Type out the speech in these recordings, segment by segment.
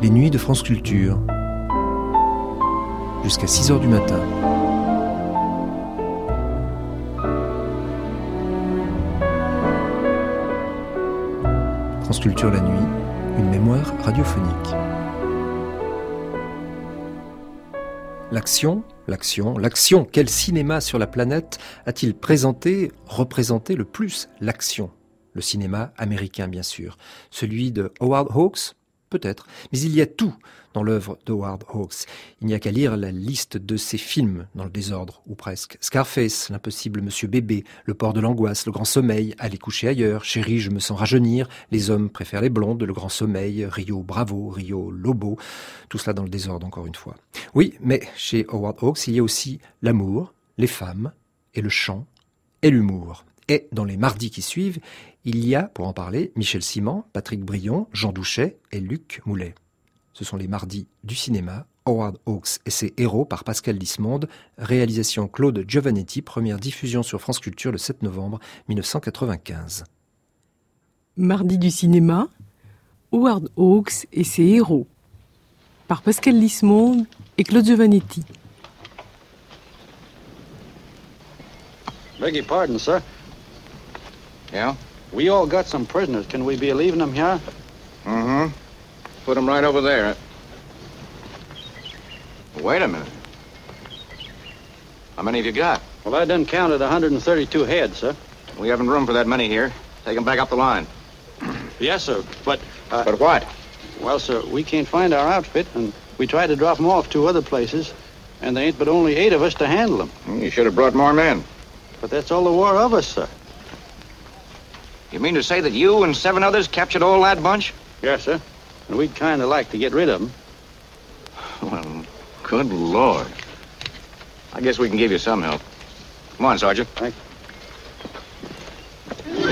Les nuits de France Culture. Jusqu'à 6h du matin. France Culture la nuit, une mémoire radiophonique. L'action, quel cinéma sur la planète a-t-il représenté le plus l'action ? Le cinéma américain, bien sûr. Celui de Howard Hawks ? Peut-être. Mais il y a tout dans l'œuvre d'Howard Hawks. Il n'y a qu'à lire la liste de ses films, dans le désordre, ou presque. Scarface, l'impossible Monsieur Bébé, Le port de l'angoisse, Le grand sommeil, Aller coucher ailleurs, Chérie, je me sens rajeunir, Les hommes préfèrent les blondes, Le grand sommeil, Rio Bravo, Rio Lobo. Tout cela dans le désordre, encore une fois. Oui, mais chez Howard Hawks, il y a aussi l'amour, les femmes, et le chant, et l'humour. Et dans les mardis qui suivent, il y a, pour en parler, Michel Simon, Patrick Brion, Jean Douchet et Luc Moulet. Ce sont les mardis du cinéma, Howard Hawks et ses héros par Pascal Lismonde, réalisation Claude Giovannetti, première diffusion sur France Culture le 7 novembre 1995. Mardi du cinéma, Howard Hawks et ses héros, par Pascal Lismonde et Claude Giovannetti. Beg your pardon, sir. Yeah? We all got some prisoners. Can we be leaving them here? Mm-hmm. Put them right over there. Wait a minute. How many have you got? Well, I done counted 132 heads, sir. We haven't room for that many here. Take them back up the line. Yes, sir, but... But what? Well, sir, we can't find our outfit, and we tried to drop them off 2 other places, and there ain't but only 8 of us to handle them. You should have brought more men. But that's all there were of us, sir. You mean to say that you and 7 others captured all that bunch? Yes, sir. And we'd kind of like to get rid of them. Well, good Lord. I guess we can give you some help. Come on, Sergeant. Thank you.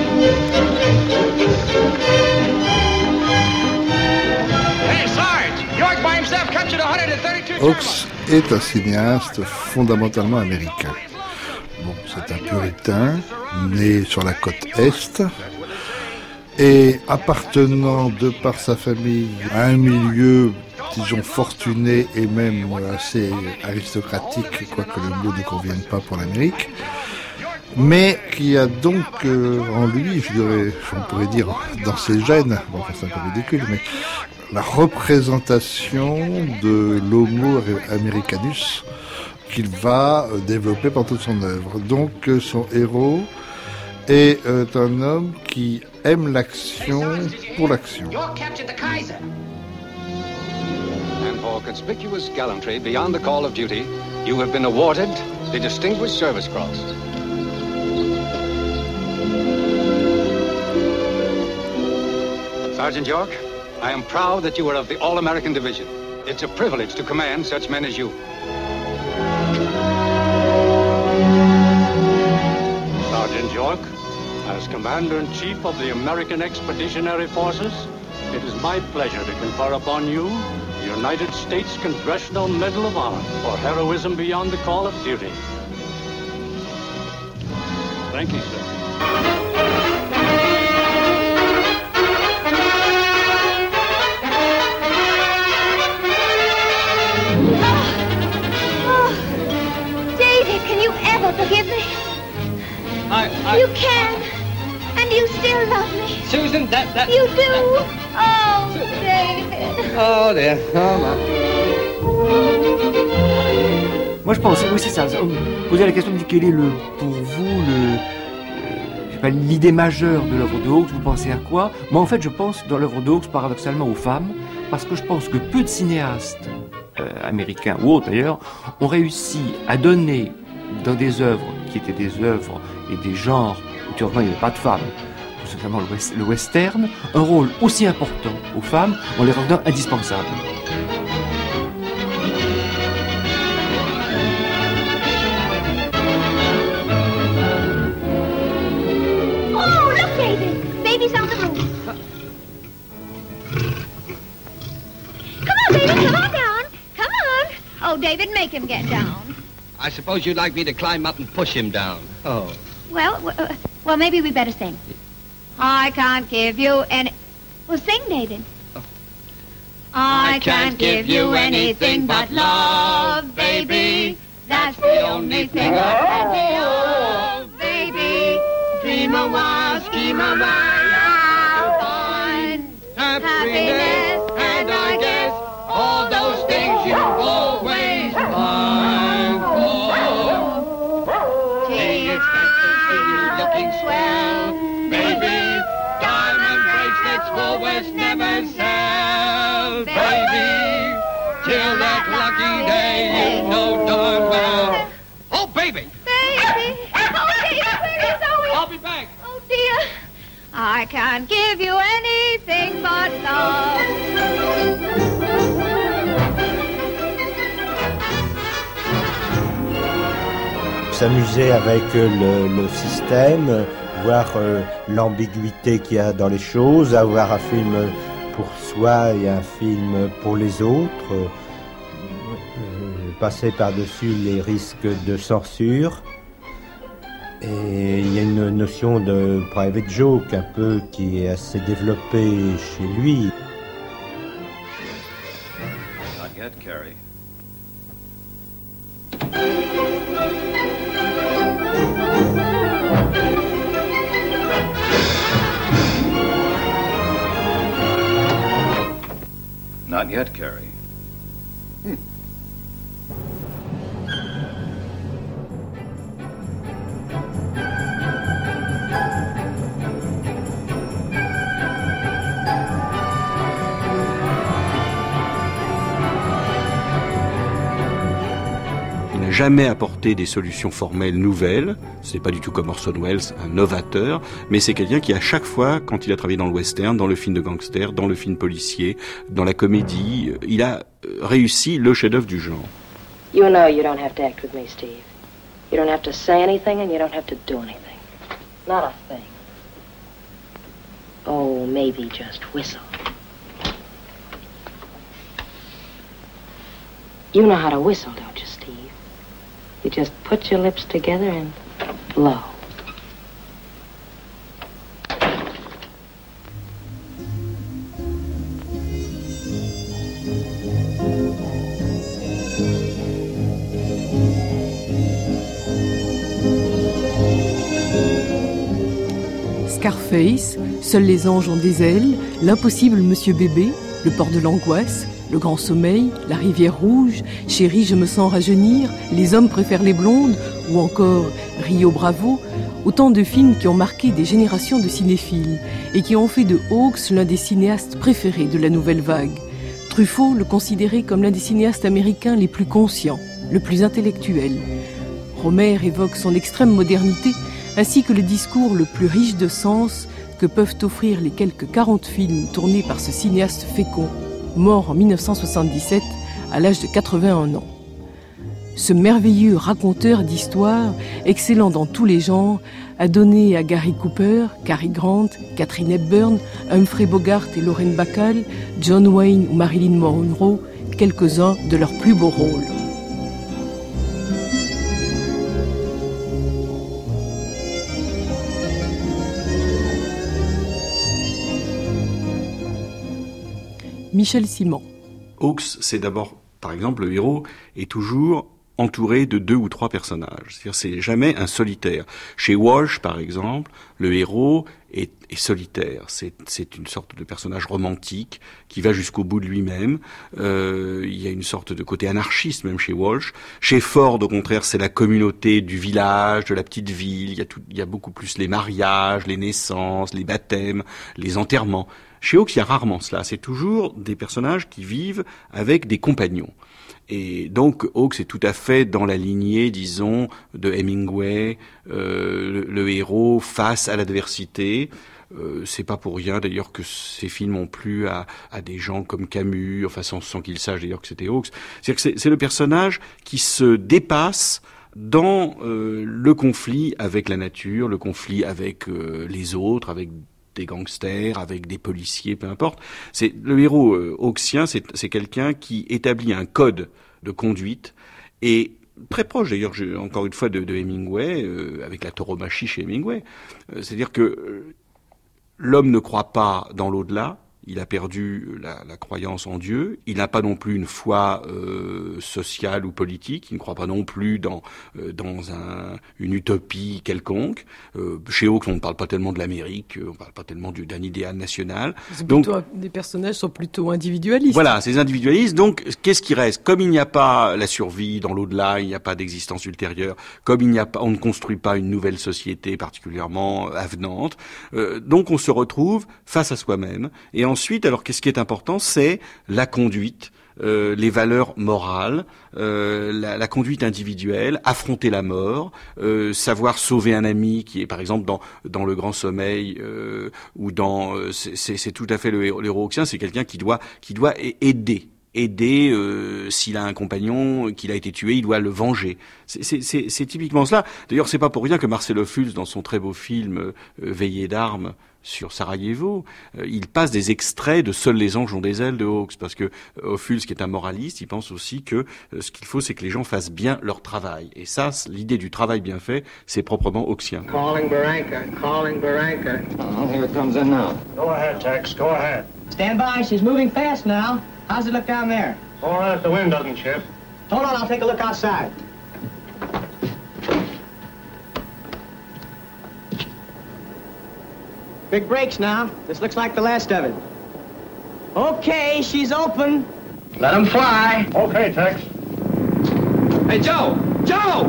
Hey, Sarge! York by himself captured 132 Hawks est un cinéaste fondamentalement américain. Bon, c'est un puritain, né sur la côte Est, et appartenant de par sa famille à un milieu, disons, fortuné et même assez aristocratique, quoique le mot ne convienne pas pour l'Amérique, mais qui a donc en lui, je dirais, on pourrait dire dans ses gènes, bon, c'est un peu ridicule, mais la représentation de l'homo americanus qu'il va développer pendant toute son œuvre. Donc son héros est un homme qui aime l'action pour l'action. And for conspicuous gallantry beyond the call of duty, you have been awarded the Distinguished Service Cross. Sergeant York, I am proud that you are of the All-American Division. It's a privilege to command such men as you. Sergeant York, as Commander-in-Chief of the American Expeditionary Forces, it is my pleasure to confer upon you the United States Congressional Medal of Honor for heroism beyond the call of duty. Thank you, sir. David, can you ever forgive me? You can. And you still love me. Susan, that... You do? Oh, David. Oh, dear. Oh, Moi, je pense, oui, c'est ça. Poser la question de quelle est pour vous, je sais pas, l'idée majeure de l'œuvre de Hawks, vous pensez à quoi? Moi, en fait, je pense dans l'œuvre de Hawks, paradoxalement, aux femmes, parce que je pense que peu de cinéastes américains ou autres d'ailleurs ont réussi à donner dans des œuvres qui étaient des œuvres et des genres où théoriquement il n'y avait pas de femmes, tout simplement le western, un rôle aussi important aux femmes en les rendant indispensables. Oh, look, David. Baby's on the roof. Come on, baby, come on down. Come on. Oh, David, make him get down. I suppose you'd like me to climb up and push him down. Oh. Well, maybe we better sing. I can't give you any... Well, sing, David. I can't give you anything but love, baby. That's the only thing I can do, baby. Dream a while, scheme a while, to find happiness, and I guess all those things you always find. Oh, gee, it's nice to see you looking swell, baby. Diamond bracelets Woolworths never sell, baby. Till that lucky day, you know darn well. Oh, baby! Baby! Oh, dear, where is Zoe? I'll be back. Oh, dear. I can't give you anything but love. S'amuser avec le système, voir l'ambiguïté qu'il y a dans les choses, avoir un film pour soi et un film pour les autres, passer par-dessus les risques de censure. Et il y a une notion de private joke un peu qui est assez développée chez lui. Not yet, Carrie. Not yet, Carrie. Jamais apporté des solutions formelles nouvelles, c'est pas du tout comme Orson Welles, un novateur, mais c'est quelqu'un qui à chaque fois, quand il a travaillé dans le western, dans le film de gangster, dans le film policier, dans la comédie, il a réussi le chef-d'œuvre du genre. You know you don't have to act with me, Steve. You don't have to say anything and you don't have to do anything. Not a thing. Oh, maybe just whistle. You know how to whistle, don't you, Steve? You just put your lips together and blow. Scarface, Seuls les anges ont des ailes, L'impossible Monsieur Bébé, Le port de l'angoisse, Le grand sommeil, La rivière rouge, Chérie, je me sens rajeunir, Les hommes préfèrent les blondes, ou encore Rio Bravo, autant de films qui ont marqué des générations de cinéphiles et qui ont fait de Hawks l'un des cinéastes préférés de la nouvelle vague. Truffaut le considérait comme l'un des cinéastes américains les plus conscients, le plus intellectuel. Romer évoque son extrême modernité ainsi que le discours le plus riche de sens que peuvent offrir les quelques 40 films tournés par ce cinéaste fécond, mort en 1977 à l'âge de 81 ans. Ce merveilleux raconteur d'histoires, excellent dans tous les genres, a donné à Gary Cooper, Cary Grant, Katharine Hepburn, Humphrey Bogart et Lauren Bacall, John Wayne ou Marilyn Monroe, quelques-uns de leurs plus beaux rôles. Michel Simon. Hawks, c'est d'abord, par exemple, le héros est toujours entouré de 2 ou 3 personnages. C'est-à-dire, c'est jamais un solitaire. Chez Walsh, par exemple, le héros est solitaire. C'est une sorte de personnage romantique qui va jusqu'au bout de lui-même. Il y a une sorte de côté anarchiste même chez Walsh. Chez Ford, au contraire, c'est la communauté du village, de la petite ville. Il y a beaucoup plus les mariages, les naissances, les baptêmes, les enterrements. Chez Hawks, il y a rarement cela. C'est toujours des personnages qui vivent avec des compagnons. Et donc, Hawks est tout à fait dans la lignée, disons, de Hemingway, le héros face à l'adversité. C'est pas pour rien, d'ailleurs, que ces films ont plu à des gens comme Camus, enfin, sans qu'ils sachent d'ailleurs que c'était Hawks. C'est-à-dire que c'est le personnage qui se dépasse dans le conflit avec la nature, le conflit avec les autres, avec des gangsters, avec des policiers, peu importe. C'est le héros hawksien, c'est quelqu'un qui établit un code de conduite et très proche d'ailleurs, encore une fois, de Hemingway, avec la tauromachie chez Hemingway. C'est-à-dire que l'homme ne croit pas dans l'au-delà, il a perdu la croyance en Dieu, il n'a pas non plus une foi sociale ou politique, il ne croit pas non plus dans une utopie quelconque. Chez Hawks, on ne parle pas tellement de l'Amérique, on ne parle pas tellement d'un idéal national. Donc, les personnages sont plutôt individualistes. Voilà, ces individualistes. Donc, qu'est-ce qui reste? Comme il n'y a pas la survie dans l'au-delà, il n'y a pas d'existence ultérieure, comme on ne construit pas une nouvelle société particulièrement avenante, donc on se retrouve face à soi-même. Et ensuite, alors qu'est-ce qui est important, c'est la conduite, les valeurs morales, la conduite individuelle, affronter la mort, savoir sauver un ami qui est par exemple dans Le Grand Sommeil ou dans c'est tout à fait le héros hawksien, c'est quelqu'un qui doit aider s'il a un compagnon qu'il a été tué, il doit le venger. C'est typiquement cela. D'ailleurs, c'est pas pour rien que Marcel Ophuls, dans son très beau film Veillée d'armes sur Sarajevo, il passe des extraits de Seuls les anges ont des ailes de Hawks, parce que Ophuls, qui est un moraliste, il pense aussi que ce qu'il faut, c'est que les gens fassent bien leur travail. Et ça, l'idée du travail bien fait, c'est proprement hawksien. Calling Barranca. Oh, here it comes in now. Go ahead, Tex, go ahead. Stand by, she's moving fast now. How's it look down there? All right if the wind doesn't shift. Hold on, I'll take a look outside. Big brakes now. This looks like the last of it. Okay, she's open. Let him fly. Okay, Tex. Hey, Joe! Joe!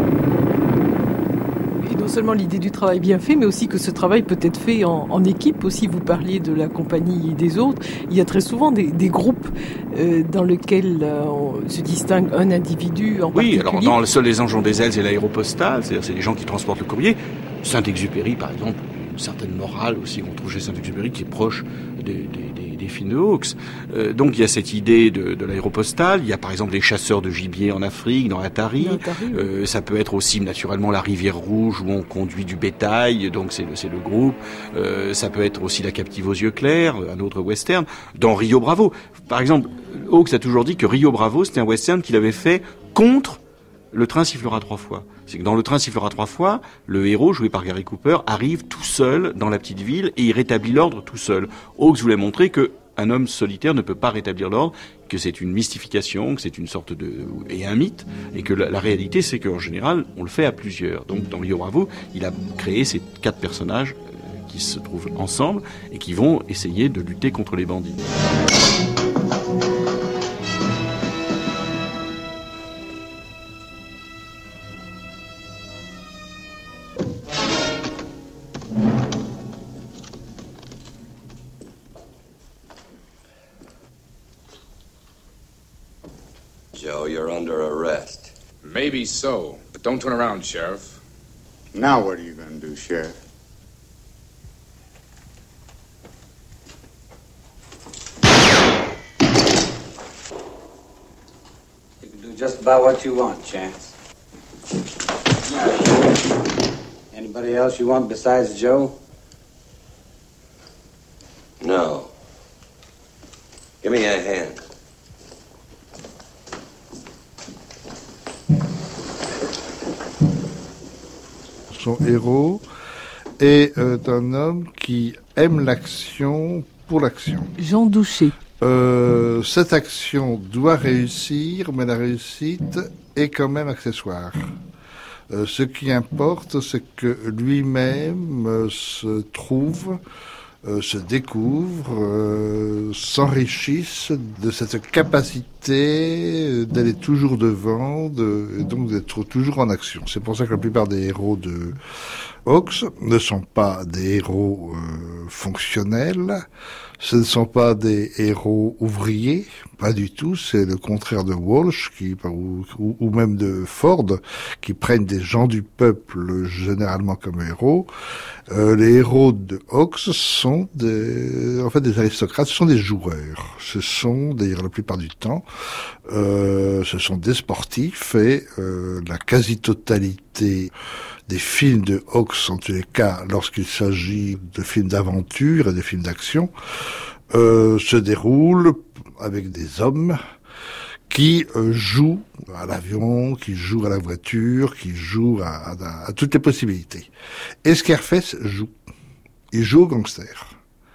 Et non seulement l'idée du travail bien fait, mais aussi que ce travail peut être fait en équipe aussi. Vous parliez de la compagnie et des autres. Il y a très souvent des groupes dans lesquels se distingue un individu en particulier. Oui, alors dans Seuls les anges ont des ailes, c'est l'aéropostale, c'est-à-dire c'est les gens qui transportent le courrier. Saint-Exupéry, par exemple, une certaine morale aussi qu'on trouve chez Saint-Exupéry qui est proche des films de Hawks. Donc il y a cette idée de l'aéropostale, il y a par exemple les chasseurs de gibier en Afrique, dans Atari. Ça peut être aussi naturellement la Rivière Rouge où on conduit du bétail, donc c'est le groupe. Ça peut être aussi la Captive aux yeux clairs, un autre western. Dans Rio Bravo, par exemple, Hawks a toujours dit que Rio Bravo c'était un western qu'il avait fait contre Le train sifflera 3 fois. C'est que dans Le train sifflera 3 fois, le héros, joué par Gary Cooper, arrive tout seul dans la petite ville et il rétablit l'ordre tout seul. Hawks voulait montrer que un homme solitaire ne peut pas rétablir l'ordre, que c'est une mystification, que c'est une sorte et un mythe, et que la réalité, c'est qu'en général, on le fait à plusieurs. Donc, dans Rio Bravo, il a créé ces 4 personnages qui se trouvent ensemble et qui vont essayer de lutter contre les bandits. Joe, you're under arrest. Maybe so, but don't turn around, Sheriff. Now what are you going to do, Sheriff? You can do just about what you want, Chance. Anybody else you want besides Joe? No. Give me a hand. Son héros est un homme qui aime l'action pour l'action. Jean Douché. Cette action doit réussir, mais la réussite est quand même accessoire. Ce qui importe, c'est que lui-même se trouve, se découvre, s'enrichisse de cette capacité d'aller toujours devant, et donc d'être toujours en action. C'est pour ça que la plupart des héros de Hawks ne sont pas des héros fonctionnels, ce ne sont pas des héros ouvriers, pas du tout, c'est le contraire de Walsh ou même de Ford, qui prennent des gens du peuple généralement comme héros. Les héros de Hawks sont des aristocrates, ce sont des joueurs, ce sont d'ailleurs la plupart du temps, ce sont des sportifs et la quasi-totalité des films de Hawks, en tous les cas, lorsqu'il s'agit de films d'aventure et de films d'action, se déroulent avec des hommes qui jouent à l'avion, qui jouent à la voiture, qui jouent à toutes les possibilités. Et Scarface joue. Il joue au gangster.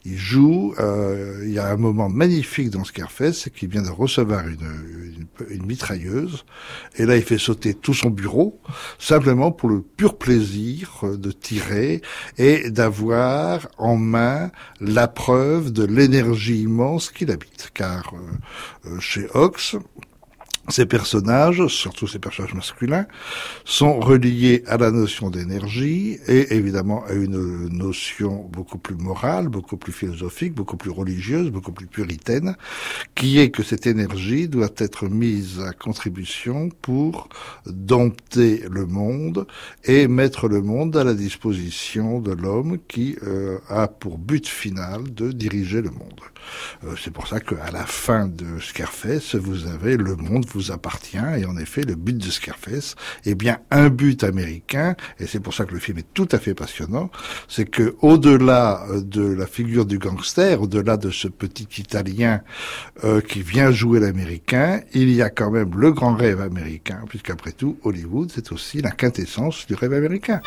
Il joue, il y a un moment magnifique dans Scarface, c'est qu'il vient de recevoir une mitrailleuse, et là il fait sauter tout son bureau, simplement pour le pur plaisir de tirer et d'avoir en main la preuve de l'énergie immense qu'il habite. Car chez Hawks, ces personnages, surtout ces personnages masculins, sont reliés à la notion d'énergie et évidemment à une notion beaucoup plus morale, beaucoup plus philosophique, beaucoup plus religieuse, beaucoup plus puritaine, qui est que cette énergie doit être mise à contribution pour dompter le monde et mettre le monde à la disposition de l'homme qui a pour but final de diriger le monde. C'est pour ça qu'à la fin de Scarface, vous avez le monde vous appartient, et en effet, le but de Scarface est bien un but américain, et c'est pour ça que le film est tout à fait passionnant, c'est que au-delà de la figure du gangster, au-delà de ce petit Italien qui vient jouer l'américain, il y a quand même le grand rêve américain, puisqu'après tout, Hollywood, c'est aussi la quintessence du rêve américain.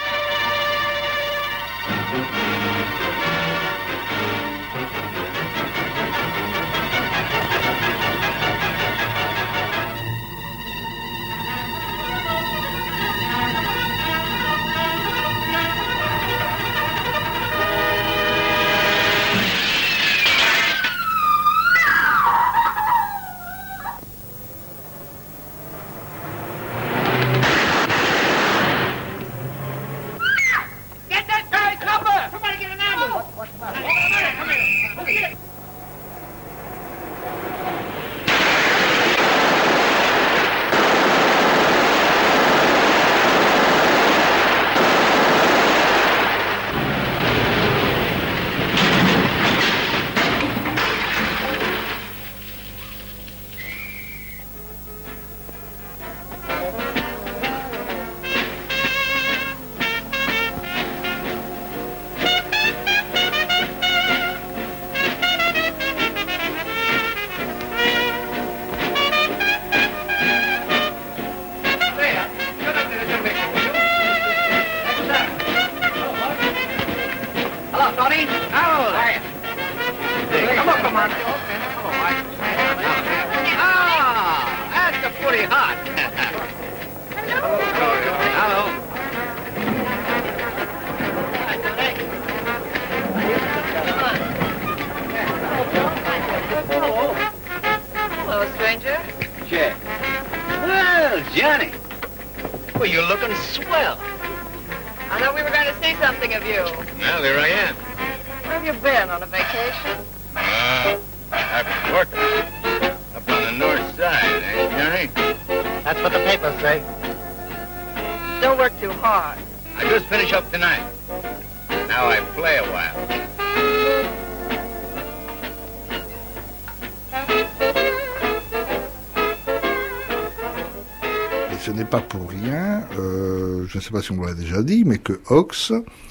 Ce n'est pas pour rien, je ne sais pas si on l'a déjà dit, mais que Hawks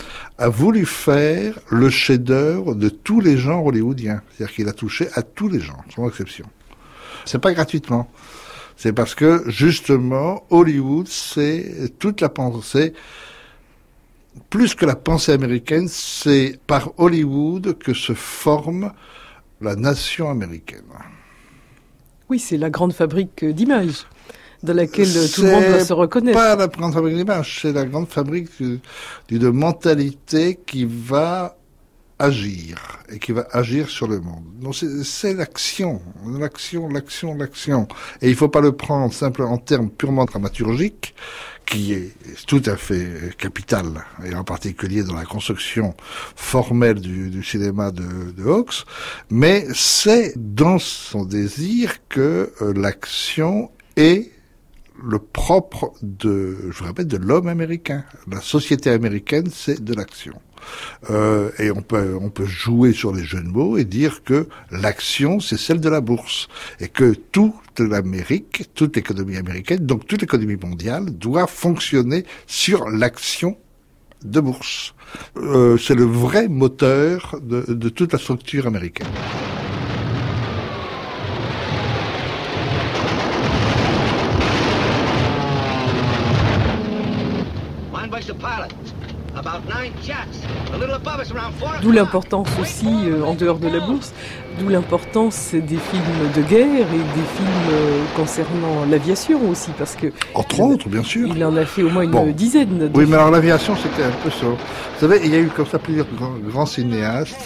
a voulu faire le chef-d'œuvre de tous les genres hollywoodiens. C'est-à-dire qu'il a touché à tous les genres, sans exception. C'est pas gratuitement. C'est parce que, justement, Hollywood, c'est toute la pensée, plus que la pensée américaine, c'est par Hollywood que se forme la nation américaine. Oui, c'est la grande fabrique d'images, dans laquelle tout le monde doit se reconnaître. C'est pas la grande fabrique d'images, c'est la grande fabrique d'une mentalité qui va agir, et qui va agir sur le monde. Donc c'est l'action. Et il faut pas le prendre simplement en termes purement dramaturgiques, qui est tout à fait capital, et en particulier dans la construction formelle du cinéma de Hawks, mais c'est dans son désir que l'action est le propre je vous répète, de l'homme américain. La société américaine, c'est de l'action. Et on peut jouer sur les jeux de mots et dire que l'action, c'est celle de la bourse. Et que toute l'Amérique, toute l'économie américaine, donc toute l'économie mondiale, doit fonctionner sur l'action de bourse. C'est le vrai moteur de toute la structure américaine. Mind Vice the pilot. D'où l'importance aussi, en dehors de la bourse, d'où l'importance des films de guerre et des films concernant l'aviation aussi, parce que... Entre autres, bien sûr. Il en a fait au moins une dizaine. Oui, mais alors l'aviation, c'était un peu ça. Vous savez, il y a eu comme ça plusieurs grands cinéastes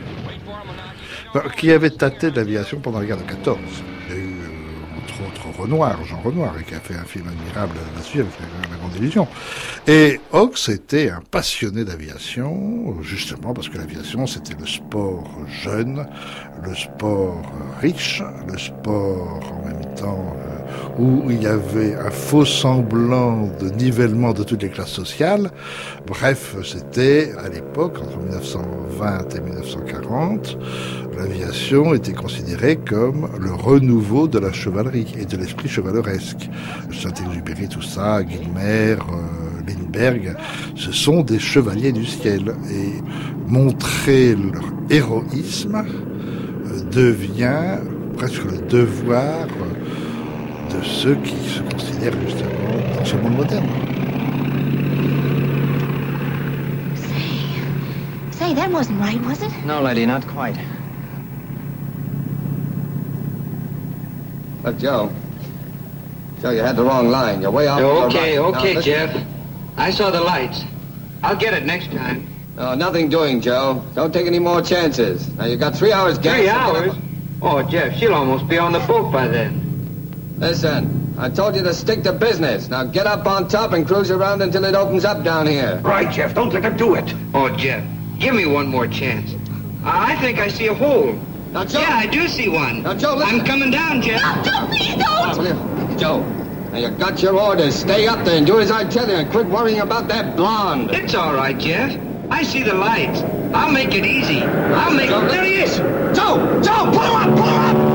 qui avaient tâté de l'aviation pendant la guerre de 14. Il y a eu, entre autres, Renoir, Jean Renoir, qui a fait un film admirable là-dessus avec la Grande Illusion. Et Hawks était un passionné d'aviation, justement parce que l'aviation, c'était le sport jeune, le sport riche, le sport en même temps où il y avait un faux semblant de nivellement de toutes les classes sociales. Bref, c'était à l'époque, entre 1920 et 1940, l'aviation était considérée comme le renouveau de la chevalerie et de l'esprit chevaleresque. Saint-Exupéry, tout ça, Guilmer, Lindbergh, ce sont des chevaliers du ciel. Et montrer leur héroïsme devient presque le devoir de ceux qui se considèrent justement dans ce monde moderne. Say, that wasn't right, was it? No, lady, not quite. Look, Joe, you had the wrong line. You're way off. Okay, right. Now, Jeff. I saw the lights. I'll get it next time. No, nothing doing, Joe. Don't take any more chances. Now, you got 3 hours gas. 3 hours? Oh, Jeff, she'll almost be on the boat by then. Listen, I told you to stick to business. Now get up on top and cruise around until it opens up down here. Right, Jeff. Don't let them do it. Oh, Jeff, give me one more chance. I think I see a hole. Now, Joe. Yeah, I do see one. Now, Joe, listen. I'm coming down, Jeff. No, Joe, please don't! Joe, now you got your orders. Stay up there and do as I tell you and quit worrying about that blonde. It's all right, Jeff. I see the lights. I'll make it easy. I'll make it... There he is! Joe! Pull him up! Pull him up!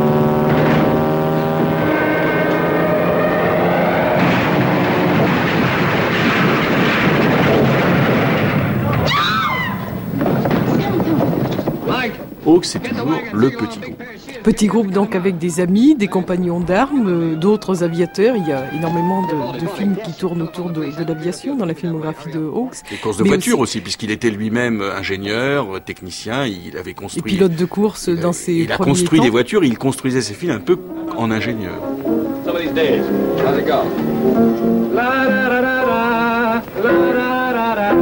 Hawks, c'est toujours le petit groupe. Petit groupe donc avec des amis, des compagnons d'armes, d'autres aviateurs. Il y a énormément de films qui tournent autour de l'aviation dans la filmographie de Hawks. Des courses de voitures aussi, puisqu'il était lui-même ingénieur, technicien, il avait construit... Et pilote de course dans ses premiers temps. Il a construit des voitures, il construisait ses films un peu en ingénieur. Some of these days, how's it go? La da da da da, la da da da.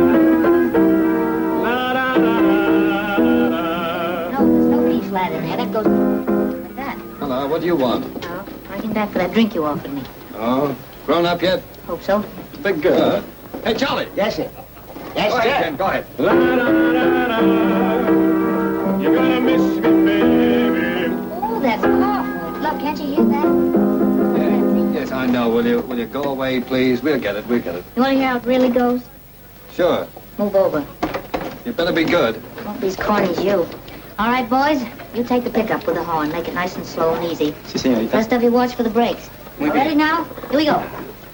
Flat in there. That goes like that. Hello, what do you want? Oh, I came back for that drink you offered me. Oh, grown up yet? Hope so. Big girl. Hey, Charlie. Yes, sir. Yes, Go sir. ahead, Ken, go ahead. La da da da. You're gonna miss me, baby. Oh, that's awful. Look, can't you hear that? Yes, I know. Will you go away, please? We'll get it. You want to hear how it really goes? Sure. Move over. You better be good. Won't be as corny as you. All right, boys, you take the pickup with the horn. Make it nice and slow and easy. Si, señorita. Rest of you watch for the brakes. Muy Ready now? Here we go.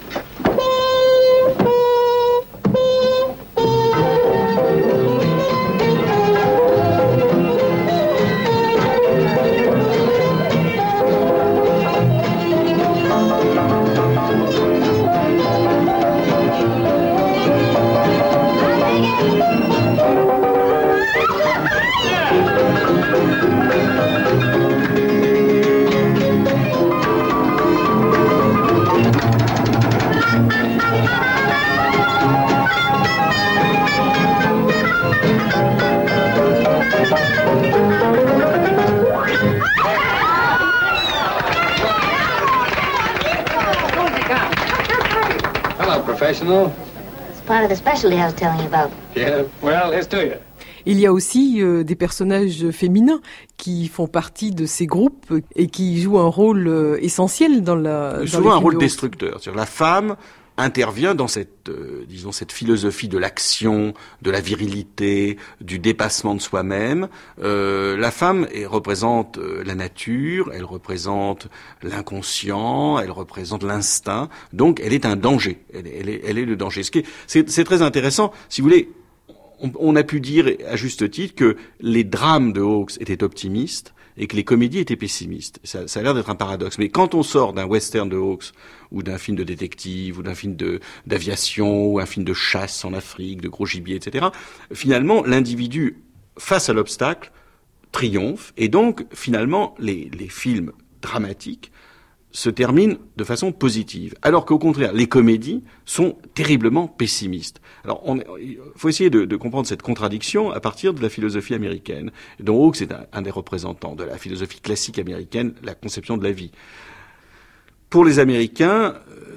Hello, professional. It's part of the specialty I was telling you about. Yeah, well, here's to you. Il y a aussi des personnages féminins qui font partie de ces groupes et qui jouent un rôle essentiel dans la... Souvent un rôle destructeur. C'est-à-dire la femme intervient dans cette, disons, cette philosophie de l'action, de la virilité, du dépassement de soi-même. La femme représente la nature, elle représente l'inconscient, elle représente l'instinct. Donc, elle est un danger. Elle est le danger. C'est très intéressant. Si vous voulez, on a pu dire, à juste titre, que les drames de Hawks étaient optimistes et que les comédies étaient pessimistes. Ça a l'air d'être un paradoxe. Mais quand on sort d'un western de Hawks, ou d'un film de détective, ou d'un film d'aviation, ou un film de chasse en Afrique, de gros gibier, etc., finalement, l'individu, face à l'obstacle, triomphe. Et donc, finalement, les films dramatiques se terminent de façon positive. Alors qu'au contraire, les comédies sont terriblement pessimistes. Alors, il faut essayer de comprendre cette contradiction à partir de la philosophie américaine, dont Hawks est un des représentants de la philosophie classique américaine, la conception de la vie. Pour les Américains,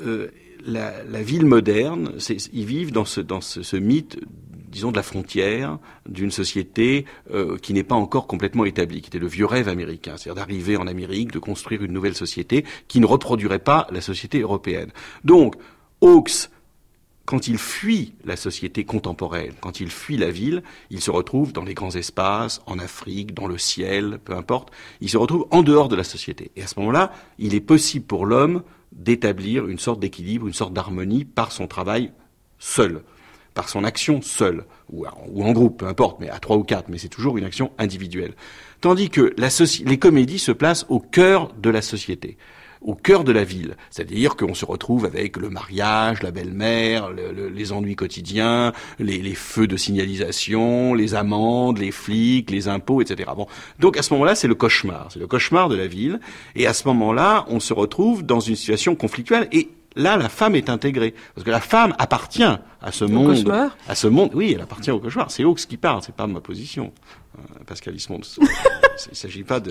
la ville moderne, ils vivent dans ce mythe, disons, de la frontière, d'une société qui n'est pas encore complètement établie, qui était le vieux rêve américain, c'est-à-dire d'arriver en Amérique, de construire une nouvelle société qui ne reproduirait pas la société européenne. Donc, Hawks, quand il fuit la société contemporaine, quand il fuit la ville, il se retrouve dans les grands espaces, en Afrique, dans le ciel, peu importe, il se retrouve en dehors de la société. Et à ce moment-là, il est possible pour l'homme d'établir une sorte d'équilibre, une sorte d'harmonie par son travail seul, par son action seule, ou en groupe, peu importe, mais à 3 ou 4, mais c'est toujours une action individuelle. Tandis que les comédies se placent au cœur de la société, au cœur de la ville. C'est-à-dire qu'on se retrouve avec le mariage, la belle-mère, les ennuis quotidiens, les feux de signalisation, les amendes, les flics, les impôts, etc. Bon. Donc à ce moment-là, c'est le cauchemar de la ville. Et à ce moment-là, on se retrouve dans une situation conflictuelle et là, la femme est intégrée. Parce que la femme appartient à ce monde. Cauchemar ? À ce monde, oui, elle appartient au cauchemar. C'est Hawks qui parle, c'est pas ma position. Pascal Ismond. Il s'agit pas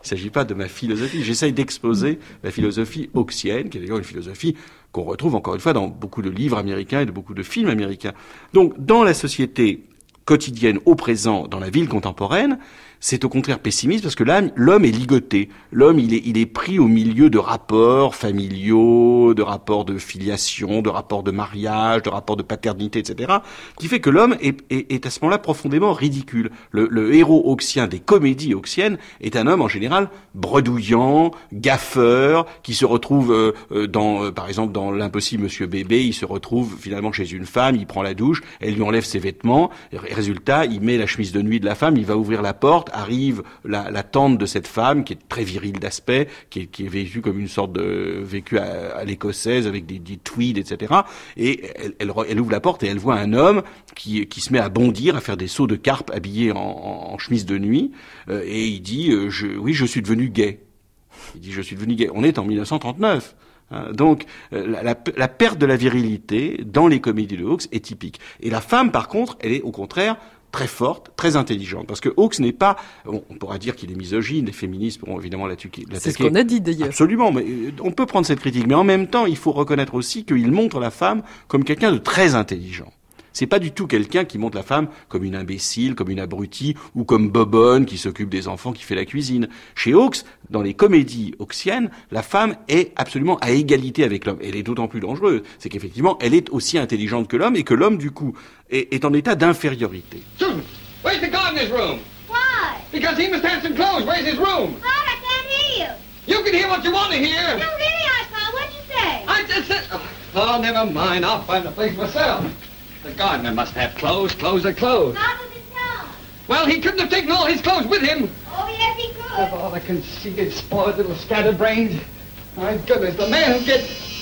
de ma philosophie. J'essaye d'exposer la philosophie hawksienne, qui est d'ailleurs une philosophie qu'on retrouve encore une fois dans beaucoup de livres américains et de beaucoup de films américains. Donc, dans la société quotidienne, au présent, dans la ville contemporaine, c'est au contraire pessimiste parce que l'homme est ligoté. L'homme, il est pris au milieu de rapports familiaux, de rapports de filiation, de rapports de mariage, de rapports de paternité, etc., qui fait que l'homme est à ce moment-là profondément ridicule. Le héros hawksien des comédies hawksiennes est un homme en général bredouillant, gaffeur, qui se retrouve par exemple dans l'impossible Monsieur Bébé, il se retrouve finalement chez une femme, il prend la douche, elle lui enlève ses vêtements, et résultat, il met la chemise de nuit de la femme, il va ouvrir la porte, arrive la tante de cette femme qui est très virile d'aspect, qui est vécue comme une sorte de vécue à l'écossaise avec des tweeds, etc. Et elle ouvre la porte et elle voit un homme qui se met à bondir, à faire des sauts de carpe habillé en chemise de nuit, et il dit oui, je suis devenu gay. Il dit je suis devenu gay. On est en 1939. Donc la perte de la virilité dans les comédies de Hawks est typique. Et la femme, par contre, elle est au contraire très forte, très intelligente. Parce que Hawks n'est pas... Bon, on pourra dire qu'il est misogyne, les féministes pourront évidemment l'attaquer. C'est ce qu'on a dit d'ailleurs. Absolument, mais on peut prendre cette critique. Mais en même temps, il faut reconnaître aussi qu'il montre la femme comme quelqu'un de très intelligent. C'est pas du tout quelqu'un qui montre la femme comme une imbécile, comme une abrutie, ou comme bobonne qui s'occupe des enfants, qui fait la cuisine. Chez Hawks, dans les comédies hawksiennes, la femme est absolument à égalité avec l'homme. Elle est d'autant plus dangereuse, c'est qu'effectivement, elle est aussi intelligente que l'homme, et que l'homme, du coup, est en état d'infériorité. Susan, where's the gardener's room? Why? Because he must have some clothes. Where's his room? Rod, I can't hear you. You can hear what you want to hear. No, really, I saw. What'd you say? I just said... Oh, never mind. I'll find the place myself. The gardener must have clothes. Clothes are clothes. How does it sound? Well, he couldn't have taken all his clothes with him. Oh, yes, he could. Of all the conceited, spoiled little scatterbrains. My goodness, the man who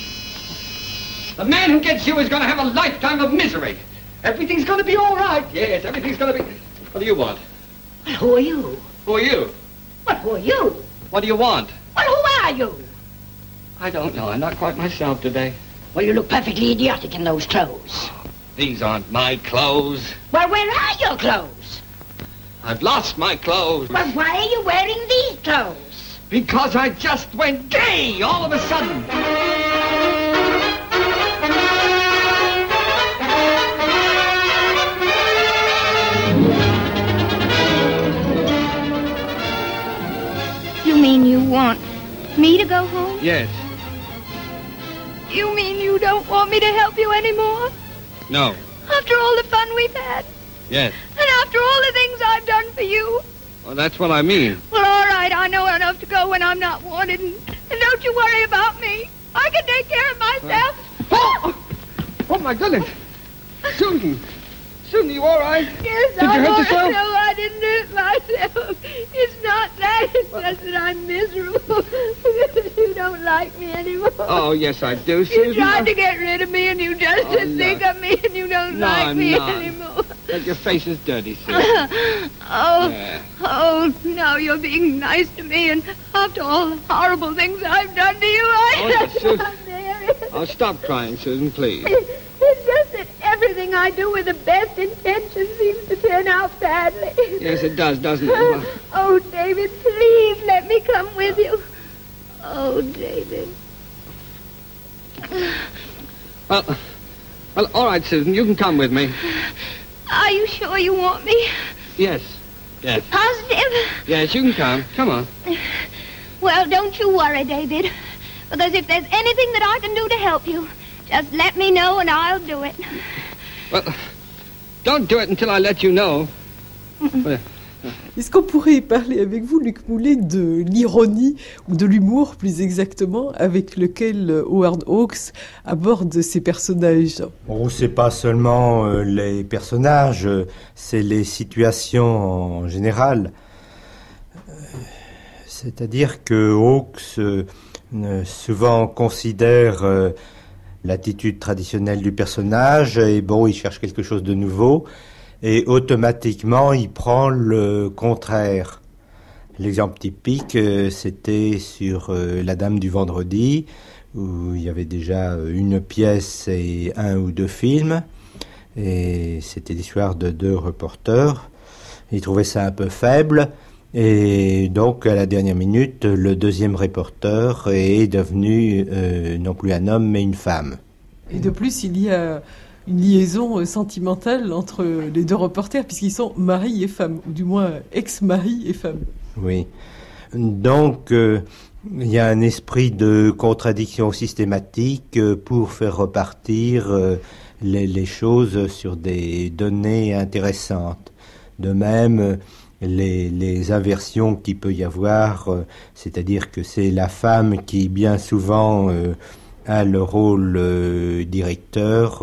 gets you is going to have a lifetime of misery. Everything's going to be all right. Yes, everything's going to be... What do you want? Well, who are you? Who are you? Well, who are you? What do you want? Well, who are you? I don't know. I'm not quite myself today. Well, you look perfectly idiotic in those clothes. These aren't my clothes. Well, where are your clothes? I've lost my clothes. Well, why are you wearing these clothes? Because I just went gay all of a sudden. You mean you want me to go home? Yes. You mean you don't want me to help you anymore? No. After all the fun we've had? Yes. And after all the things I've done for you? Well, that's what I mean. Well, all right, I know enough to go when I'm not wanted. And don't you worry about me. I can take care of myself. Oh, my goodness. Susan. Susan, you all right? Yes, Did you hurt yourself? No, I didn't hurt myself. It's not that. It's just that I'm miserable. You don't like me anymore. Oh, yes, I do, Susan. You tried to get rid of me, and you just think of me, and you don't like me anymore. But your face is dirty, Susan. Oh, now you're being nice to me, and after all the horrible things I've done to you, Susan. Oh, stop crying, Susan, please. It's just that everything I do with the best intentions seems to turn out badly. Yes, it does, doesn't it? Oh, David, please let me come with you. Oh, David. Well, all right, Susan, you can come with me. Are you sure you want me? Yes. Positive? Yes, you can come. Come on. Well, don't you worry, David. Because if there's anything that I can do to help you, just let me know and I'll do it. Well, don't do it until I let you know. Est-ce qu'on pourrait parler avec vous, Luc Moulet, de l'ironie, ou de l'humour plus exactement, avec lequel Howard Hawks aborde ses personnages? Oh, c'est pas seulement les personnages, c'est les situations en général. C'est-à-dire que Hawks souvent considère l'attitude traditionnelle du personnage, et bon, il cherche quelque chose de nouveau, et automatiquement, il prend le contraire. L'exemple typique, c'était sur La Dame du Vendredi, où il y avait déjà une pièce et un ou deux films, et c'était l'histoire de deux reporters. Il trouvait ça un peu faible, et donc à la dernière minute, le deuxième reporter est devenu non plus un homme, mais une femme. Et de plus, il y a une liaison sentimentale entre les deux reporters, puisqu'ils sont mari et femme, ou du moins ex-mari et femme. Oui. Donc, il y a un esprit de contradiction systématique pour faire repartir les choses sur des données intéressantes. De même, les inversions qu'il peut y avoir, c'est-à-dire que c'est la femme qui, bien souvent, a le rôle directeur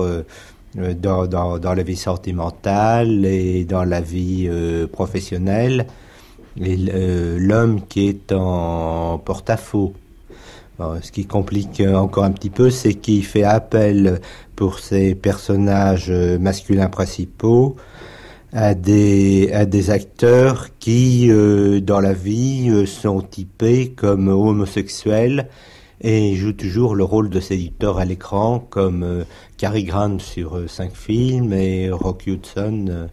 dans la vie sentimentale et dans la vie professionnelle, et l'homme qui est en porte-à-faux. Bon, ce qui complique encore un petit peu, c'est qu'il fait appel pour ses personnages masculins principaux à des acteurs qui, dans la vie, sont typés comme homosexuels et jouent toujours le rôle de séducteur à l'écran, comme Cary Grant sur 5 films et Rock Hudson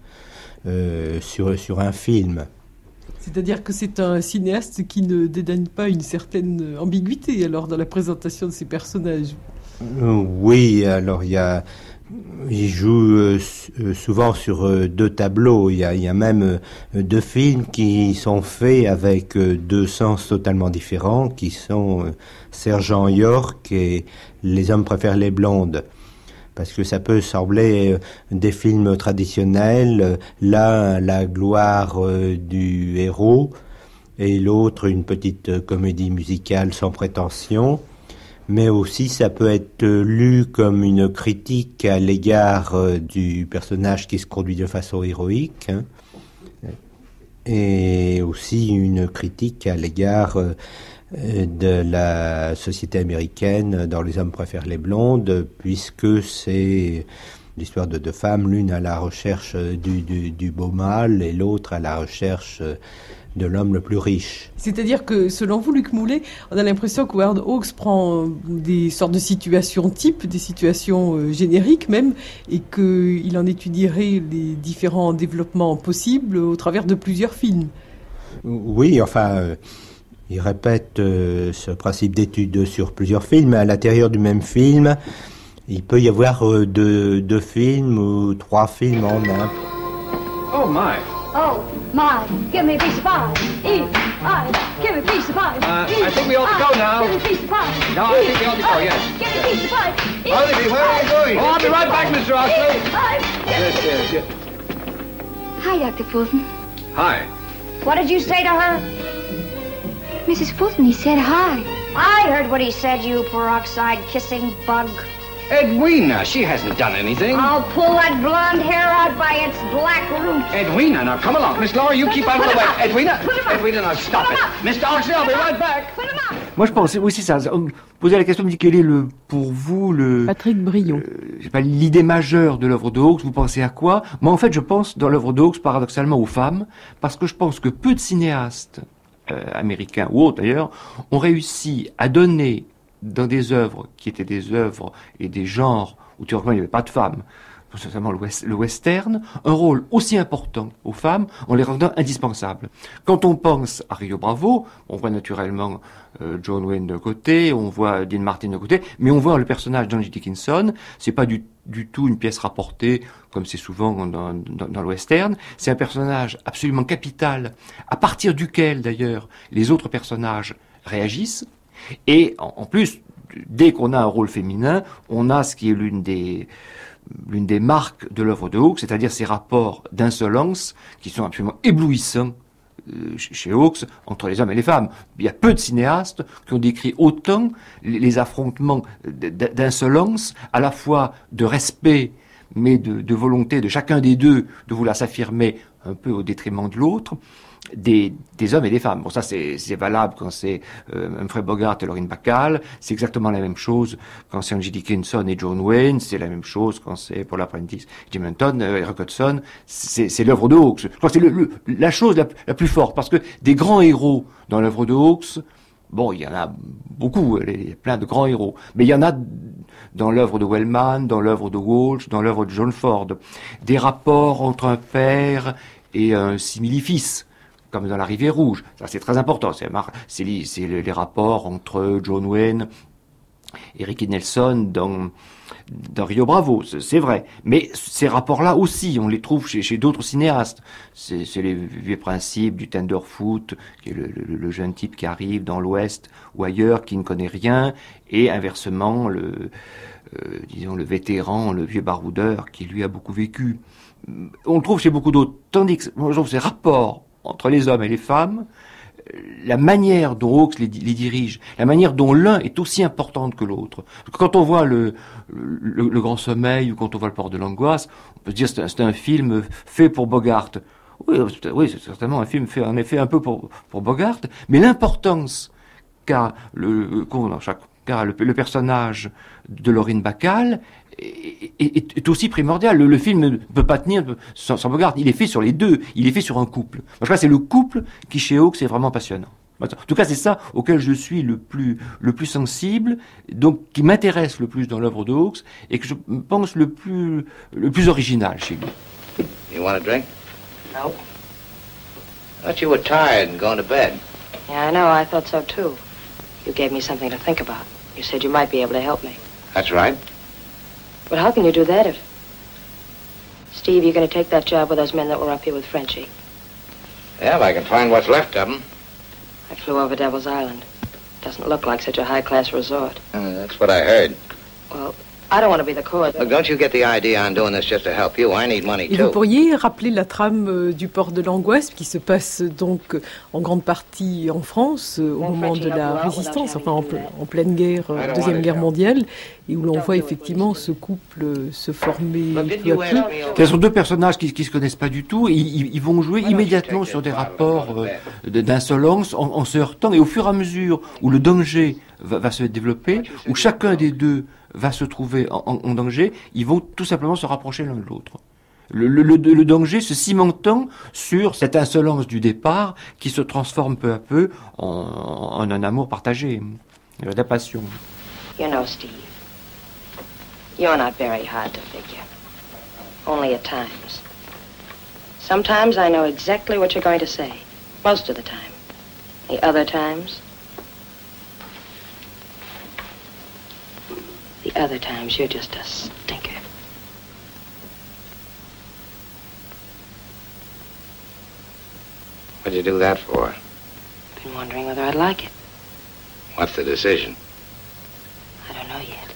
sur un film. C'est-à-dire que c'est un cinéaste qui ne dédaigne pas une certaine ambiguïté alors dans la présentation de ses personnages. Oui, alors il joue souvent sur deux tableaux. Il y a même deux films qui sont faits avec deux sens totalement différents, qui sont Sergent York et Les hommes préfèrent les blondes. Parce que ça peut sembler des films traditionnels, l'un la gloire du héros et l'autre une petite comédie musicale sans prétention. Mais aussi ça peut être lu comme une critique à l'égard du personnage qui se conduit de façon héroïque, hein, et aussi une critique à l'égard de la société américaine dans Les hommes préfèrent les blondes, puisque c'est l'histoire de deux femmes, l'une à la recherche du beau mâle et l'autre à la recherche de l'homme le plus riche. C'est-à-dire que, selon vous, Luc Moulet, on a l'impression que Howard Hawks prend des sortes de situations types, des situations génériques même, et qu'il en étudierait les différents développements possibles au travers de plusieurs films. Oui, enfin, il répète ce principe d'étude sur plusieurs films. À l'intérieur du même film, il peut y avoir deux films ou trois films en un. Oh my! Oh, my, give me a piece of pie. Give me a piece of pie. I think we ought to go now. Give me a piece of pie. No, I think we ought to go, yes. Give me a piece of pie. Oliver, where are you going? Oh, I'll be right back, Mr. Oxley. Yes. Hi, Dr. Fulton. Hi. What did you say to her? Mrs. Fulton, he said hi. I heard what he said, you peroxide kissing bug. Edwina, she hasn't done anything. I'll pull that blonde hair out by its black roots. Edwina, now come along. Miss Laura, you keep out of the way. Edwina, now stop it. Mr. Oxley, I'll be right back. Moi, je pense, oui, c'est ça. On posait la question, me dit quel est pour vous Patrick Brion. Je sais pas, l'idée majeure de l'œuvre de Hawks. Vous pensez à quoi? Moi, en fait, je pense dans l'œuvre de Hawks paradoxalement aux femmes, parce que je pense que peu de cinéastes américains ou autres d'ailleurs ont réussi à donner dans des œuvres qui étaient des œuvres et des genres où théoriquement il n'y avait pas de femmes, notamment le western, un rôle aussi important aux femmes en les rendant indispensables. Quand on pense à Rio Bravo, on voit naturellement John Wayne d'un côté, on voit Dean Martin d'un côté, mais on voit le personnage d'Angie Dickinson, c'est pas du tout une pièce rapportée, comme c'est souvent dans le western, c'est un personnage absolument capital, à partir duquel d'ailleurs les autres personnages réagissent, et en plus, dès qu'on a un rôle féminin, on a ce qui est l'une des marques de l'œuvre de Hawks, c'est-à-dire ces rapports d'insolence qui sont absolument éblouissants chez Hawks entre les hommes et les femmes. Il y a peu de cinéastes qui ont décrit autant les affrontements d'insolence, à la fois de respect, mais de volonté de chacun des deux de vouloir s'affirmer un peu au détriment de l'autre, des hommes et des femmes. Bon, ça c'est valable quand c'est Humphrey Bogart et Lauren Bacall, c'est exactement la même chose quand c'est Angie Dickinson et John Wayne, c'est la même chose quand c'est Paula Prentice, Jim Hutton, Eric Hudson, c'est l'œuvre de Hawks. Je crois que c'est la chose la plus forte, parce que des grands héros dans l'œuvre de Hawks, bon, il y en a beaucoup, il y a plein de grands héros, mais il y en a dans l'œuvre de Wellman, dans l'œuvre de Walsh, dans l'œuvre de John Ford, des rapports entre un père et un simili-fils, comme dans La Rivière Rouge. Ça, c'est très important. C'est les rapports entre John Wayne et Ricky Nelson dans Rio Bravo, c'est vrai. Mais ces rapports-là aussi, on les trouve chez d'autres cinéastes. C'est les vieux principes du tenderfoot, qui est le jeune type qui arrive dans l'Ouest ou ailleurs, qui ne connaît rien, et inversement, le vétéran, le vieux baroudeur, qui lui a beaucoup vécu. On le trouve chez beaucoup d'autres. Tandis que, moi, je trouve ces rapports entre les hommes et les femmes, la manière dont Hawks les dirige, la manière dont l'un est aussi importante que l'autre. Quand on voit le Grand Sommeil ou quand on voit Le Port de l'Angoisse, on peut se dire que c'est un film fait pour Bogart. Oui, c'est certainement un film fait en effet un peu pour Bogart, mais l'importance qu'a le personnage de Lauren Bacall est aussi primordial. Le film ne peut pas tenir sans Bogart. Il est fait sur les deux. Il est fait sur un couple. Moi, je crois que c'est le couple qui, chez Hawks, est vraiment passionnant. En tout cas, c'est ça auquel je suis le plus sensible, donc qui m'intéresse le plus dans l'œuvre de Hawks et que je pense le plus original chez lui. You want a drink? No. I thought you were tired and going to bed. Yeah, I know. I thought so too. You gave me something to think about. You said you might be able to help me. That's right. But how can you do that if... Steve, you're going to take that job with those men that were up here with Frenchie? Yeah, if I can find what's left of them. I flew over Devil's Island. Doesn't look like such a high-class resort. That's what I heard. Well, I don't want to be the cause. Look, don't you get the idea I'm doing this just to help you. I need money, too. Et vous pourriez rappeler la trame du Port de l'Angoisse, qui se passe donc en grande partie en France, au moment de la Résistance, enfin en pleine guerre, Deuxième Guerre mondiale, et où l'on voit effectivement ce couple se former peu à peu. Ce sont deux personnages qui se connaissent pas du tout, et ils vont jouer immédiatement sur des rapports d'insolence en se heurtant, et au fur et à mesure où le danger va se développer, où chacun des deux va se trouver en danger, ils vont tout simplement se rapprocher l'un de l'autre. Le danger se cimentant sur cette insolence du départ qui se transforme peu à peu en un amour partagé, de la passion. You know, Steve, you're not very hard to figure. Only at times. Sometimes I know exactly what you're going to say. Most of the time. The other times... The other times, you're just a stinker. What'd you do that for? Been wondering whether I'd like it. What's the decision? I don't know yet.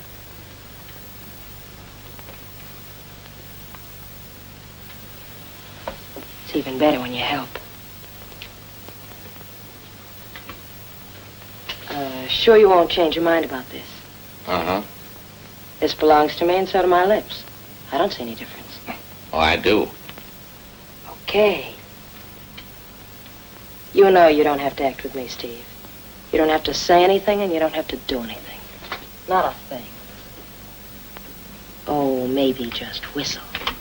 It's even better when you help. Sure you won't change your mind about this? Uh-huh. This belongs to me and so do my lips. I don't see any difference. Oh, I do. Okay. You know you don't have to act with me, Steve. You don't have to say anything and you don't have to do anything. Not a thing. Oh, maybe just whistle.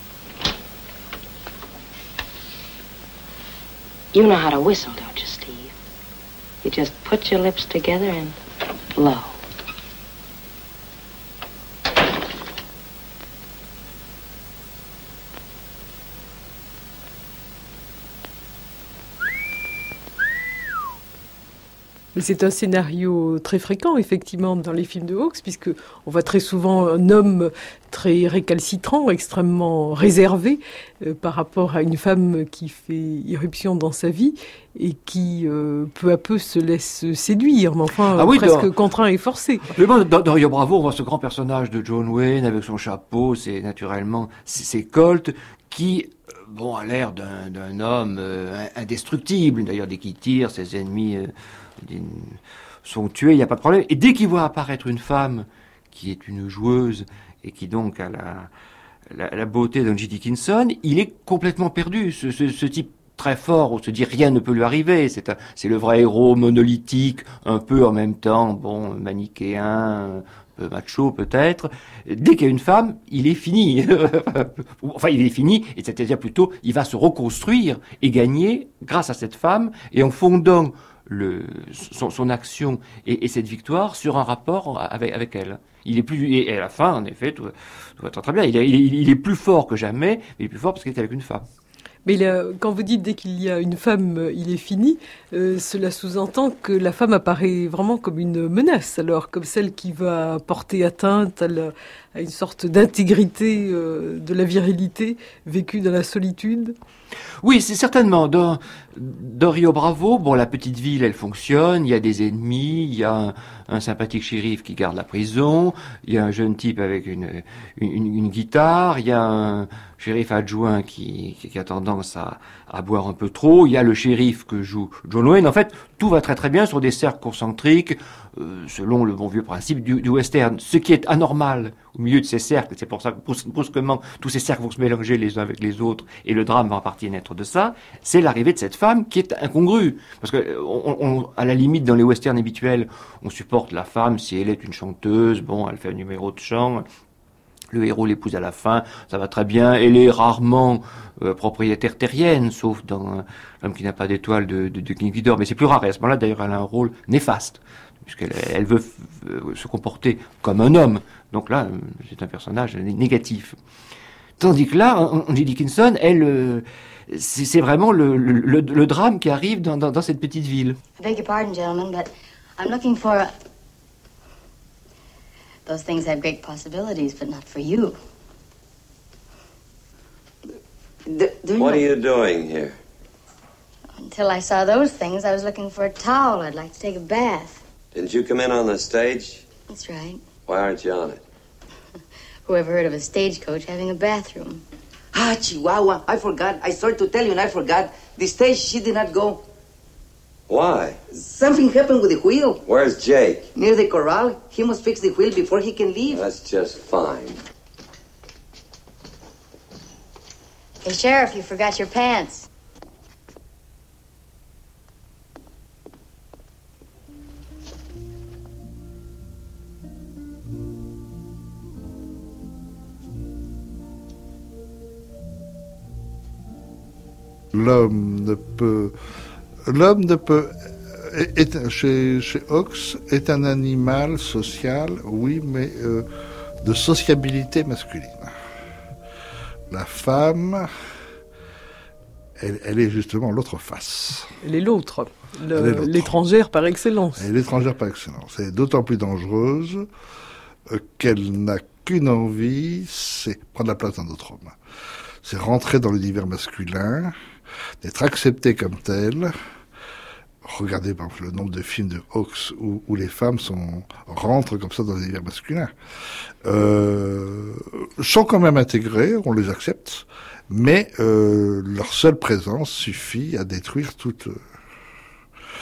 You know how to whistle, don't you, Steve? You just put your lips together and blow. Mais c'est un scénario très fréquent, effectivement, dans les films de Hawks, puisque on voit très souvent un homme très récalcitrant, extrêmement réservé par rapport à une femme qui fait irruption dans sa vie et qui, peu à peu, se laisse séduire, mais enfin, presque contraint et forcé. Mais bon, dans Rio Bravo, on voit ce grand personnage de John Wayne avec son chapeau, c'est Colt, qui... a l'air d'un homme indestructible. D'ailleurs, dès qu'il tire, ses ennemis sont tués, il n'y a pas de problème. Et dès qu'il voit apparaître une femme qui est une joueuse et qui donc a la beauté d'Angie Dickinson, il est complètement perdu. Ce type très fort, on se dit rien ne peut lui arriver. C'est le vrai héros monolithique, un peu en même temps, manichéen, macho peut-être. Dès qu'il y a une femme, il est fini. Enfin, il est fini, et c'est-à-dire plutôt, il va se reconstruire et gagner grâce à cette femme, et en fondant son action et cette victoire sur un rapport avec elle. Il est plus, et à la fin, en effet, tout va très bien. Il est plus fort que jamais, mais il est plus fort parce qu'il est avec une femme. Mais quand vous dites dès qu'il y a une femme, il est fini, cela sous-entend que la femme apparaît vraiment comme une menace, alors comme celle qui va porter atteinte à une sorte d'intégrité de la virilité vécue dans la solitude. Oui, c'est certainement. Dans Rio Bravo, la petite ville, elle fonctionne, il y a des ennemis, il y a un sympathique shérif qui garde la prison, il y a un jeune type avec une guitare, il y a un shérif adjoint qui a tendance à boire un peu trop, il y a le shérif que joue John Wayne. En fait, tout va très très bien sur des cercles concentriques, selon le bon vieux principe du western. Ce qui est anormal au milieu de ces cercles, c'est pour ça que brusquement tous ces cercles vont se mélanger les uns avec les autres, et le drame va en partie naître de ça, c'est l'arrivée de cette femme qui est incongrue. Parce que, à la limite, dans les westerns habituels, on supporte la femme si elle est une chanteuse, elle fait un numéro de chant, le héros l'épouse à la fin, ça va très bien, elle est rarement propriétaire terrienne, sauf dans L'homme qui n'a pas d'étoile de King Vidor, mais c'est plus rare, et à ce moment-là, d'ailleurs, elle a un rôle néfaste, puisqu'elle veut se comporter comme un homme. Donc là, c'est un personnage négatif. Tandis que là, Angie Dickinson, elle, c'est vraiment le drame qui arrive dans cette petite ville. I beg your pardon, gentlemen, but I'm looking for a... Those things have great possibilities, but not for you. What are you doing here? Until I saw those things, I was looking for a towel. I'd like to take a bath. Didn't you come in on the stage? That's right. Why aren't you on it? Who ever heard of a stagecoach having a bathroom? Ah, Chihuahua, I forgot. I started to tell you and I forgot. The stage, she did not go. Why? Something happened with the wheel. Where's Jake? Near the corral. He must fix the wheel before he can leave. That's just fine. Hey, Sheriff, you forgot your pants. L'homme ne peut chez Hawks est un animal social, oui, mais de sociabilité masculine. La femme, elle est justement l'autre face. Elle est l'autre, l'étrangère par excellence. Elle est l'étrangère par excellence. Elle est d'autant plus dangereuse qu'elle n'a qu'une envie, c'est prendre la place d'un autre homme. C'est rentrer dans l'univers masculin, d'être acceptée comme telle. Regardez par exemple le nombre de films de Hawks où les femmes rentrent comme ça dans l'univers masculin. Sont quand même intégrées, on les accepte, mais leur seule présence suffit à détruire toute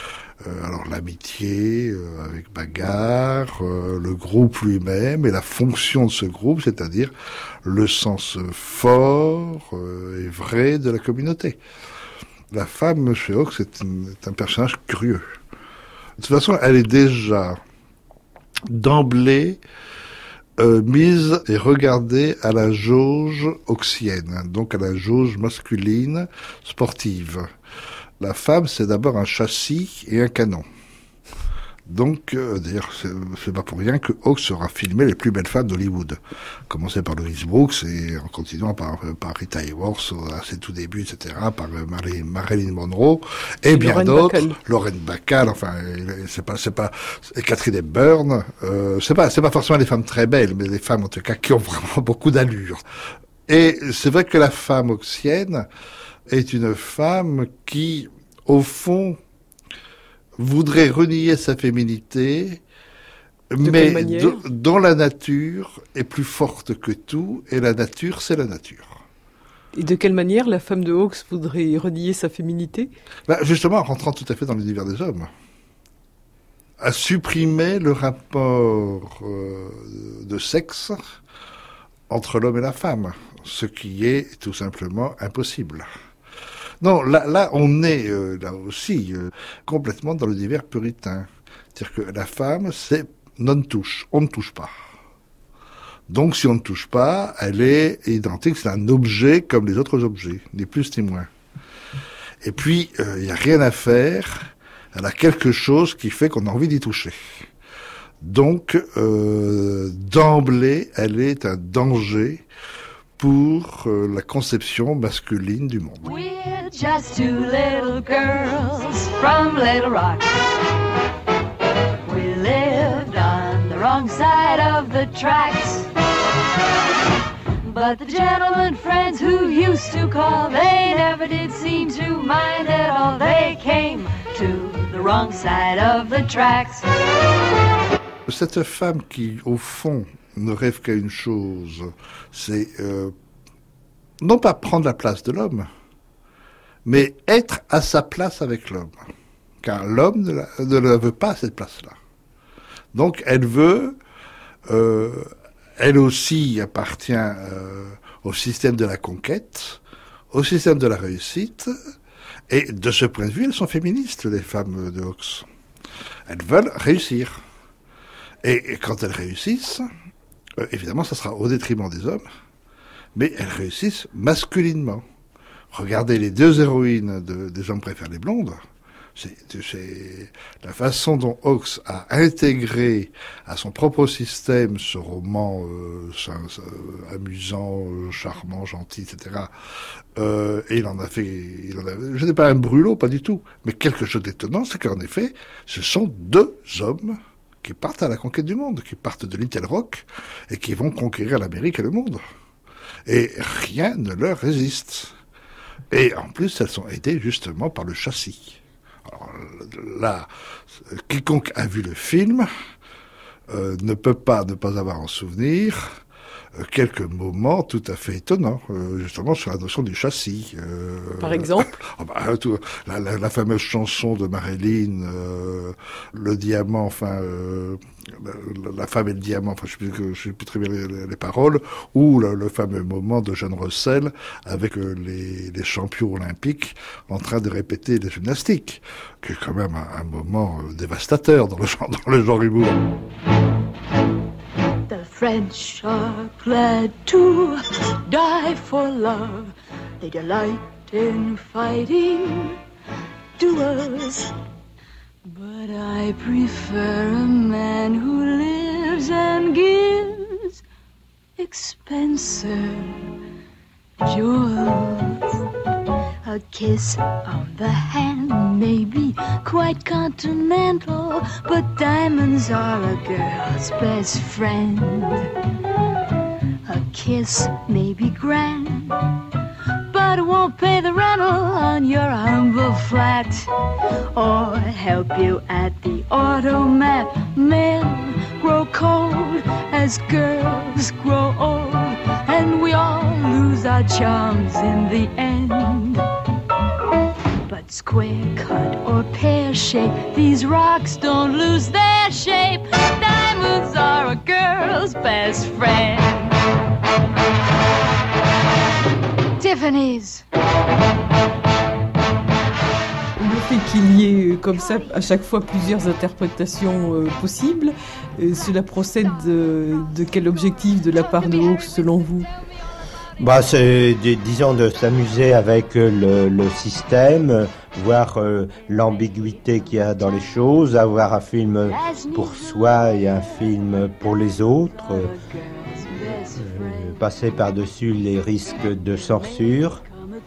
Alors l'amitié avec bagarre, le groupe lui-même et la fonction de ce groupe, c'est-à-dire le sens fort et vrai de la communauté. La femme chez Hawks est un personnage curieux. De toute façon, elle est déjà d'emblée mise et regardée à la jauge hawksienne, donc à la jauge masculine sportive. La femme, c'est d'abord un châssis et un canon. Donc, d'ailleurs, c'est pas pour rien que Hawks aura filmé les plus belles femmes d'Hollywood. Commencé par Louise Brooks et en continuant par Rita Hayworth à ses tout débuts, etc., par Marilyn Monroe et bien d'autres. Lorraine Bacall, enfin, c'est pas, et Catherine Hepburn. C'est pas forcément des femmes très belles, mais des femmes, en tout cas, qui ont vraiment beaucoup d'allure. Et c'est vrai que la femme hawksienne est une femme qui, au fond, voudrait renier sa féminité, mais dont la nature est plus forte que tout, et la nature, c'est la nature. Et de quelle manière la femme de Hawks voudrait renier sa féminité ? Justement, en rentrant tout à fait dans l'univers des hommes. À supprimer le rapport de sexe entre l'homme et la femme, ce qui est tout simplement impossible. Non, là, on est là aussi complètement dans l'univers puritain. C'est-à-dire que la femme, c'est non-touche, on ne touche pas. Donc, si on ne touche pas, elle est identique, c'est un objet comme les autres objets, ni plus ni moins. Et puis, il n'y a rien à faire, elle a quelque chose qui fait qu'on a envie d'y toucher. Donc, d'emblée, elle est un danger pour la conception masculine du monde. We're just two little girls from Little Rock. We lived on the wrong side of the tracks. But the gentlemen friends who used to call, they never did seem to mind at all. They came to the wrong side of the tracks. Cette femme qui, au fond, ne rêve qu'à une chose, c'est non pas prendre la place de l'homme, mais être à sa place avec l'homme. Car l'homme ne la veut pas à cette place-là. Donc elle veut, elle aussi appartient au système de la conquête, au système de la réussite, et de ce point de vue, elles sont féministes, les femmes de Hawks. Elles veulent réussir. Et quand elles réussissent, évidemment, ça sera au détriment des hommes, mais elles réussissent masculinement. Regardez les deux héroïnes des Hommes préfèrent les blondes. C'est la façon dont Hawks a intégré à son propre système ce roman amusant, charmant, gentil, etc. Et il en a fait, je n'ai pas un brûlot, pas du tout, mais quelque chose d'étonnant, c'est qu'en effet, ce sont deux hommes qui partent à la conquête du monde, qui partent de Little Rock et qui vont conquérir l'Amérique et le monde. Et rien ne leur résiste. Et en plus, elles sont aidées justement par le châssis. Alors là, quiconque a vu le film ne peut pas ne pas avoir en souvenir quelques moments tout à fait étonnants, justement sur la notion du châssis. Par exemple la fameuse chanson de Marilyn, le diamant, enfin, la femme et le diamant, enfin, je sais plus très bien les paroles, ou le fameux moment de Jeanne Russell avec les champions olympiques en train de répéter les gymnastiques, qui est quand même un moment dévastateur dans le genre humour. The French are glad to die for love. They delight in fighting duels. But I prefer a man who lives and gives expensive jewels. A kiss on the hand may be quite continental, but diamonds are a girl's best friend. A kiss may be grand, but it won't pay the rental on your humble flat, or help you at the automat. Men grow cold as girls grow old, and we all lose our charms in the end. But Square cut or pear shape, these rocks don't lose their shape. Diamonds are a girl's best friend. Tiffany's. Le fait qu'il y ait comme ça à chaque fois plusieurs interprétations possibles, cela procède de quel objectif de la part de Hawks selon vous? C'est, disons, de s'amuser avec le système, voir l'ambiguïté qu'il y a dans les choses, avoir un film pour soi et un film pour les autres, passer par-dessus les risques de censure.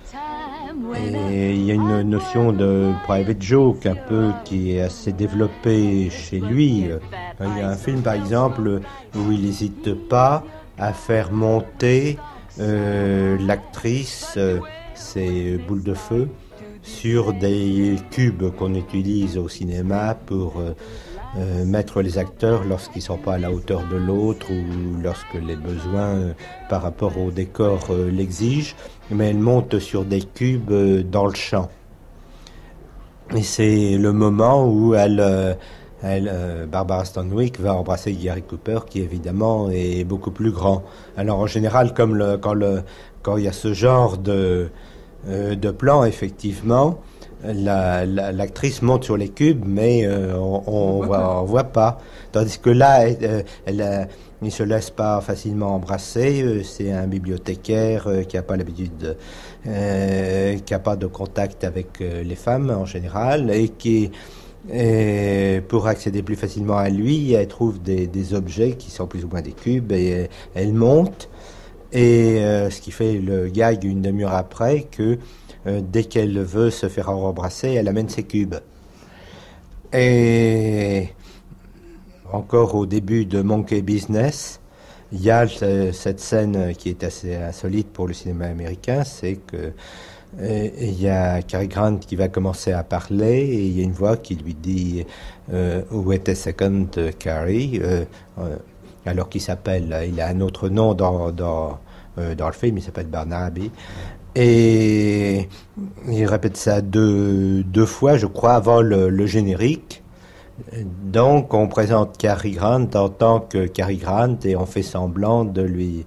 Et il y a une notion de private joke un peu qui est assez développée chez lui. Il y a un film par exemple où il n'hésite pas à faire monter l'actrice, ses boules de feu, sur des cubes qu'on utilise au cinéma pour mettre les acteurs lorsqu'ils ne sont pas à la hauteur de l'autre ou lorsque les besoins par rapport au décor l'exigent, mais elle monte sur des cubes dans le champ. Et c'est le moment où Barbara Stanwyck va embrasser Gary Cooper, qui évidemment est beaucoup plus grand. Alors en général, quand il y a ce genre de plan, effectivement, l'actrice monte sur les cubes, mais on voit pas. Tandis que là, elle ne se laisse pas facilement embrasser. C'est un bibliothécaire qui n'a pas l'habitude, qui n'a pas de contact avec les femmes en général, et qui pour accéder plus facilement à lui, elle trouve des objets qui sont plus ou moins des cubes, et elle monte. Et ce qui fait le gag une demi-heure après que dès qu'elle veut se faire embrasser, elle amène ses cubes. Et encore au début de Monkey Business, il y a cette scène qui est assez insolite pour le cinéma américain, c'est que il y a Cary Grant qui va commencer à parler et il y a une voix qui lui dit Wait a second, Cary, alors qu'il s'appelle, il a un autre nom dans le film, il s'appelle Barnaby. Et il répète ça deux fois, je crois, avant le générique. Donc, on présente Cary Grant en tant que Cary Grant et on fait semblant de lui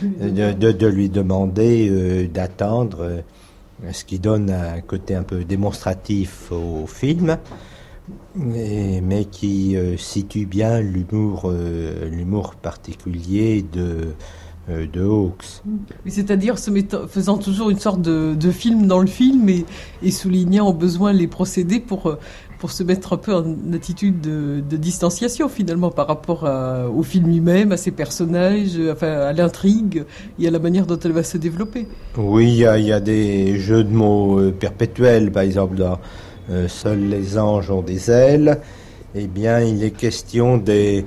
demander d'attendre, ce qui donne un côté un peu démonstratif au film, mais qui situe bien l'humour particulier de Hawks. C'est-à-dire faisant toujours une sorte de film dans le film et soulignant au besoin les procédés pour se mettre un peu en attitude de distanciation finalement par rapport au film lui-même, à ses personnages, à l'intrigue et à la manière dont elle va se développer. Oui, il y a des jeux de mots perpétuels, par exemple dans Seuls les anges ont des ailes. Eh bien, il est question des...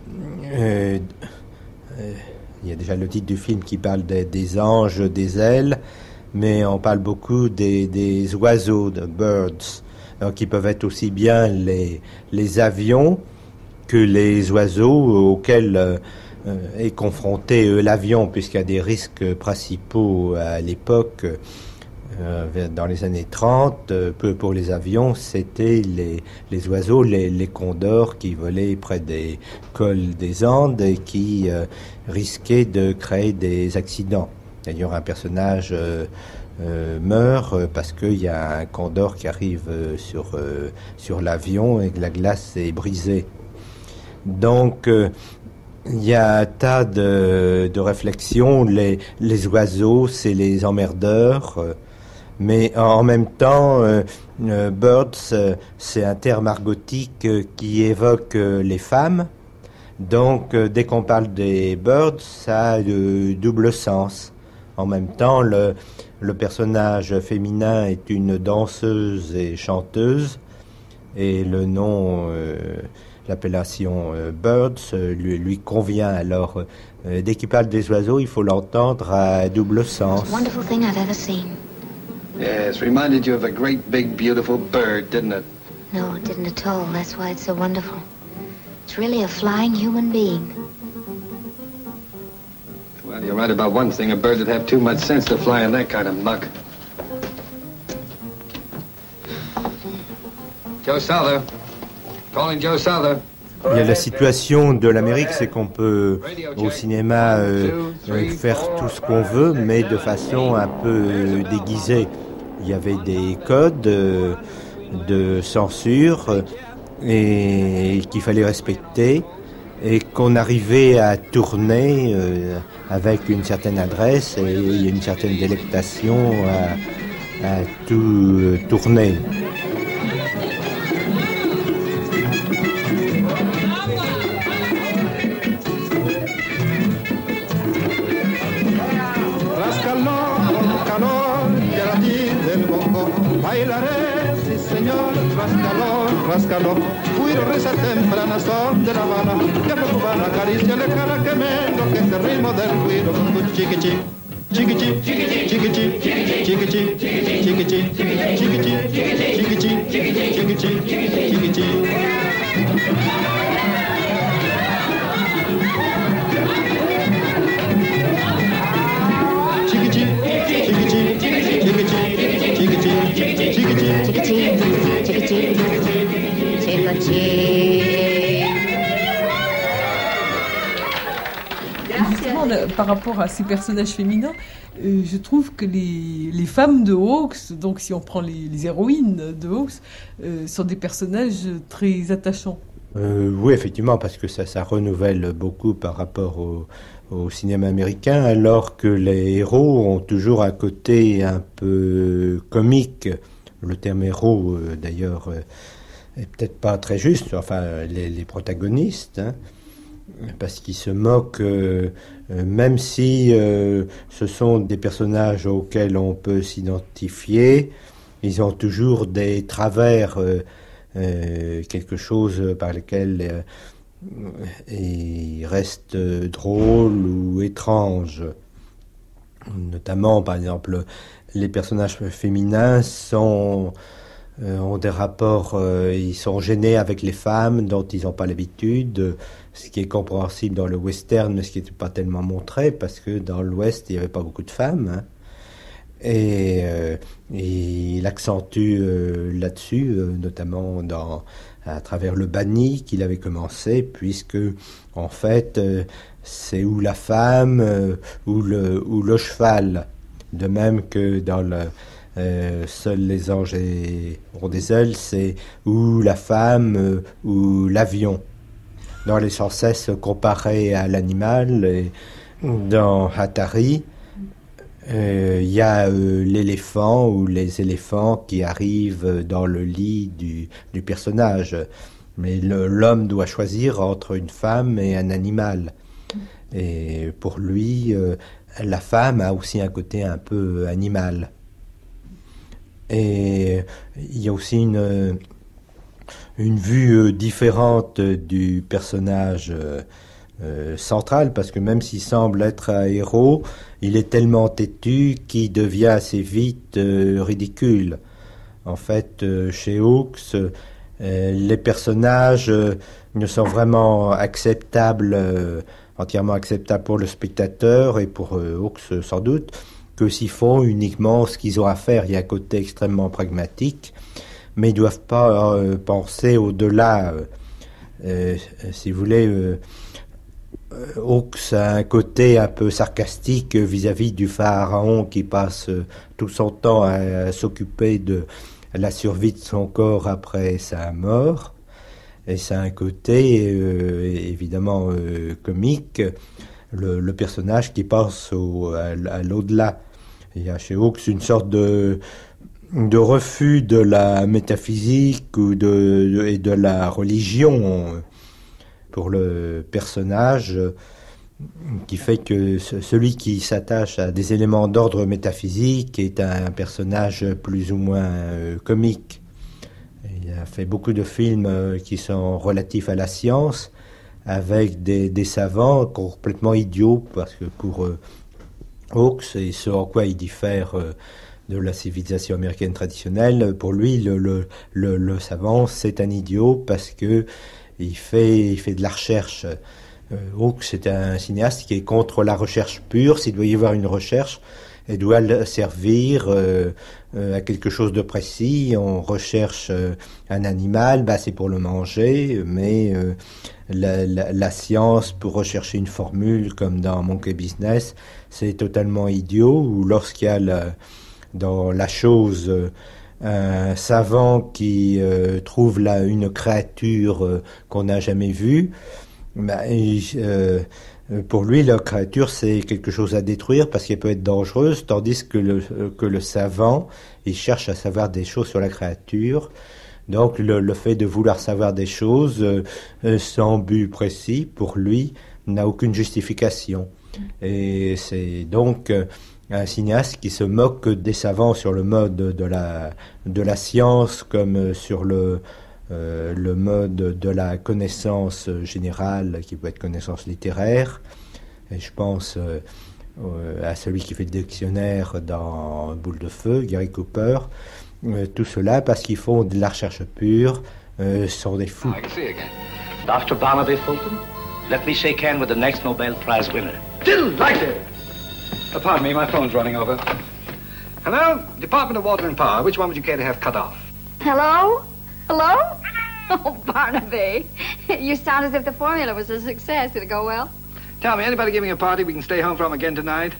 il y a déjà le titre du film qui parle des anges, des ailes, mais on parle beaucoup des oiseaux, de birds, alors, qui peuvent être aussi bien les avions que les oiseaux auxquels est confronté l'avion, puisqu'il y a des risques principaux à l'époque. Dans les années 30, pour les avions, c'était les oiseaux, les condors qui volaient près des cols des Andes et qui risquaient de créer des accidents. D'ailleurs, un personnage meurt parce qu'il y a un condor qui arrive sur l'avion et que la glace est brisée. Donc, il y a un tas de réflexions. Les oiseaux, c'est les emmerdeurs. Mais en même temps, birds, c'est un terme argotique qui évoque les femmes. Donc, dès qu'on parle des birds, ça a de double sens. En même temps, le personnage féminin est une danseuse et chanteuse, et le nom, l'appellation birds lui convient. Alors, dès qu'il parle des oiseaux, il faut l'entendre à double sens. Wonderful thing I've ever seen. Yes, reminded you of a great, big, beautiful bird, didn't it? No, it didn't at all. That's why it's so wonderful. It's really a flying human being. Well, you're right about one thing. A bird would have too much sense to fly in that kind of muck. Joe Souther. Calling Joe Souther. Il y a la situation de l'Amérique, c'est qu'on peut au cinéma faire tout ce qu'on veut, mais de façon un peu déguisée. Il y avait des codes de censure et qu'il fallait respecter, et qu'on arrivait à tourner avec une certaine adresse et une certaine délectation à tout tourner. Rascalo, cuiro reza temprana son de La Habana, que cubana acaricia la cara que me enloquece el ritmo del cuiro con tu chiquichi, chiquichi, chiquichi, chiquichi, chiquichi, chiquichi, chiquichi, chiquichi, chiquichi. Justement, par rapport à ces personnages féminins, je trouve que les femmes de Hawks, donc si on prend les héroïnes de Hawks, sont des personnages très attachants. Oui, effectivement, parce que ça renouvelle beaucoup par rapport au cinéma américain, alors que les héros ont toujours un côté un peu comique. Le terme héros, d'ailleurs, est peut-être pas très juste, enfin, les protagonistes, hein, parce qu'ils se moquent, même si ce sont des personnages auxquels on peut s'identifier, ils ont toujours des travers, quelque chose par lequel ils restent drôles ou étranges. Notamment, par exemple, les personnages féminins ont des rapports, ils sont gênés avec les femmes dont ils n'ont pas l'habitude, ce qui est compréhensible dans le western, mais ce qui n'était pas tellement montré, parce que dans l'Ouest, il n'y avait pas beaucoup de femmes. Hein. Et il accentue là-dessus, notamment à travers le banni qu'il avait commencé, puisque, en fait, c'est ou la femme ou le cheval. De même que dans Seuls les anges ont des ailes, c'est ou la femme ou l'avion. Dans les sans cesse comparés à l'animal, et dans Hatari, il y a l'éléphant ou les éléphants qui arrivent dans le lit du personnage. Mais l'homme doit choisir entre une femme et un animal. Et pour lui, la femme a aussi un côté un peu animal. Et il y a aussi une vue différente du personnage central, parce que même s'il semble être un héros, il est tellement têtu qu'il devient assez vite ridicule. En fait, chez Hawks, les personnages ne sont vraiment acceptables, entièrement acceptables pour le spectateur et pour Hawks sans doute, que s'ils font uniquement ce qu'ils ont à faire. Il y a un côté extrêmement pragmatique, mais ils ne doivent pas penser au-delà. Si vous voulez, Hawks a un côté un peu sarcastique vis-à-vis du pharaon qui passe tout son temps à s'occuper de la survie de son corps après sa mort. Et ça a un côté évidemment comique, le personnage qui passe à l'au-delà. Il y a chez Hawks une sorte de refus de la métaphysique et de la religion pour le personnage, qui fait que celui qui s'attache à des éléments d'ordre métaphysique est un personnage plus ou moins comique. Il a fait beaucoup de films qui sont relatifs à la science, avec des savants complètement idiots, parce que pour Hawks, et ce en quoi il diffère de la civilisation américaine traditionnelle, pour lui, le savant, c'est un idiot, parce que il fait de la recherche. Hawks, c'est un cinéaste qui est contre la recherche pure. S'il doit y avoir une recherche, elle doit servir à quelque chose de précis. On recherche un animal, c'est pour le manger, mais la science, pour rechercher une formule, comme dans Monkey Business, c'est totalement idiot. Ou lorsqu'il y a dans la chose un savant qui trouve là une créature qu'on n'a jamais vue, pour lui, la créature, c'est quelque chose à détruire parce qu'elle peut être dangereuse, tandis que le savant, il cherche à savoir des choses sur la créature. Donc, le fait de vouloir savoir des choses sans but précis, pour lui, n'a aucune justification. Et c'est donc un cinéaste qui se moque des savants sur le mode de la science comme sur le mode de la connaissance générale, qui peut être connaissance littéraire. Et je pense à celui qui fait le dictionnaire dans Boule de Feu, Gary Cooper. Tout cela parce qu'ils font de la recherche pure, sont des fous. I can see again. Dr. Barnaby Fulton, let me shake hands with the next Nobel Prize winner. Delighted! Pardon me, my phone's running over. Hello? Department of Water and Power. Which one would you care to have cut off? Hello? Hello? Oh, Barnaby. You sound as if the formula was a success. Did it go well? Tell me, anybody giving a party we can stay home from again tonight?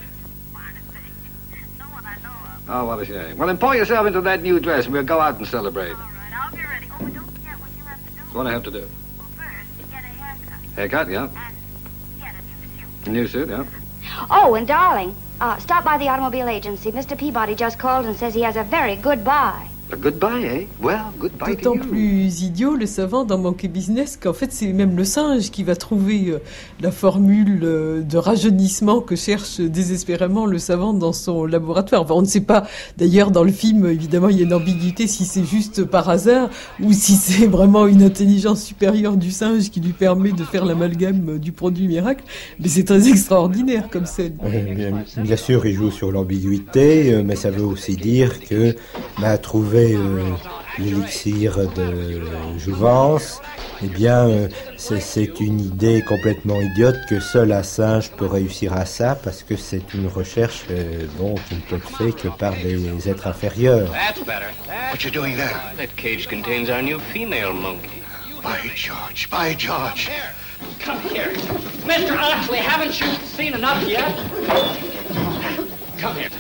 Oh, what a shame. Well, then pour yourself into that new dress and we'll go out and celebrate. All right, I'll be ready. Oh, but don't forget what you have to do. What do I have to do? Well, first, get a haircut. Haircut, yeah. And get a New suit, yeah. Oh, and darling, stop by the automobile agency. Mr. Peabody just called and says he has a very good buy. A goodbye, eh? Well, goodbye to D'autant you. plus idiot, le savant dans Monkey Business, qu'en fait c'est même le singe qui va trouver la formule de rajeunissement que cherche désespérément le savant dans son laboratoire. Enfin, on ne sait pas, d'ailleurs dans le film, évidemment il y a une ambiguïté si c'est juste par hasard ou si c'est vraiment une intelligence supérieure du singe qui lui permet de faire l'amalgame du produit miracle, mais c'est très extraordinaire comme scène. Bien sûr, il joue sur l'ambiguïté, mais ça veut aussi dire que trouver l'élixir de jouvence, eh bien, c'est une idée complètement idiote que seul un singe peut réussir à ça, parce que c'est une recherche qui ne peut être faite que par des êtres inférieurs. That's better. What you doing there? That cage contains our new female monkey. By George, by George. Come here. Mr. Oxley, haven't you seen enough yet? Come here.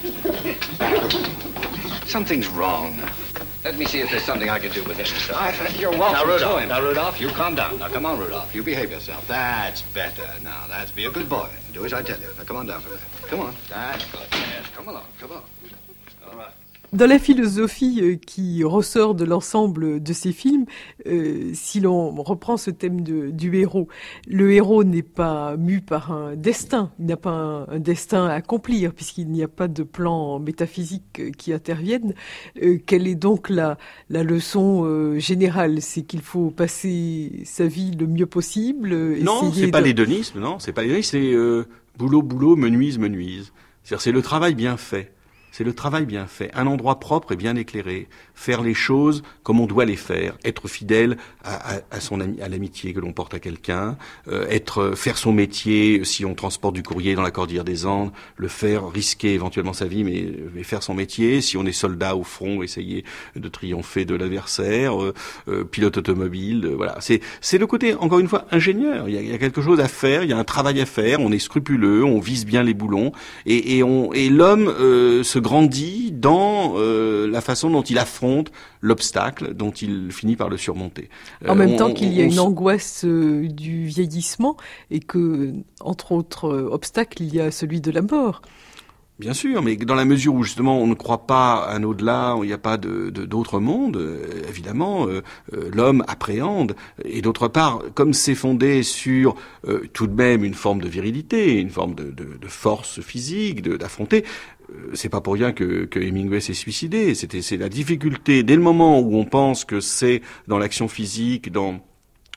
Something's wrong. Let me see if there's something I can do with him, sir. You're welcome to him. Now, Rudolph, you calm down. Now, come on, Rudolph. You behave yourself. That's better. Now, that's be a good boy. Do as I tell you. Now, come on down from there. Come on. That's good. Yes, come along. Come on. All right. Dans la philosophie qui ressort de l'ensemble de ces films, si l'on reprend ce thème du héros, le héros n'est pas mu par un destin, il n'a pas un destin à accomplir puisqu'il n'y a pas de plan métaphysique qui intervienne. Quelle est donc la leçon générale? C'est qu'il faut passer sa vie le mieux possible. Non, c'est pas l'hédonisme, non, c'est pas l'hédonisme, c'est boulot, boulot, menuise, menuise. C'est-à-dire, c'est le travail bien fait. C'est le travail bien fait, un endroit propre et bien éclairé, faire les choses comme on doit les faire, être fidèle à l'amitié que l'on porte à quelqu'un, faire son métier, si on transporte du courrier dans la Cordillère des Andes, le faire, risquer éventuellement sa vie, mais faire son métier, si on est soldat au front, essayer de triompher de l'adversaire, pilote automobile, voilà. C'est le côté, encore une fois, ingénieur, il y a quelque chose à faire, il y a un travail à faire, on est scrupuleux, on vise bien les boulons, et l'homme se grandit dans la façon dont il affronte l'obstacle, dont il finit par le surmonter. En même temps qu'il y a une angoisse du vieillissement et que, entre autres obstacles, il y a celui de la mort. Bien sûr, mais dans la mesure où justement on ne croit pas à un au-delà, où il n'y a pas d'autre monde, évidemment, l'homme appréhende. Et d'autre part, comme c'est fondé sur tout de même une forme de virilité, une forme de force physique, d'affronter, c'est pas pour rien que Hemingway s'est suicidé. C'est la difficulté, dès le moment où on pense que c'est dans l'action physique, dans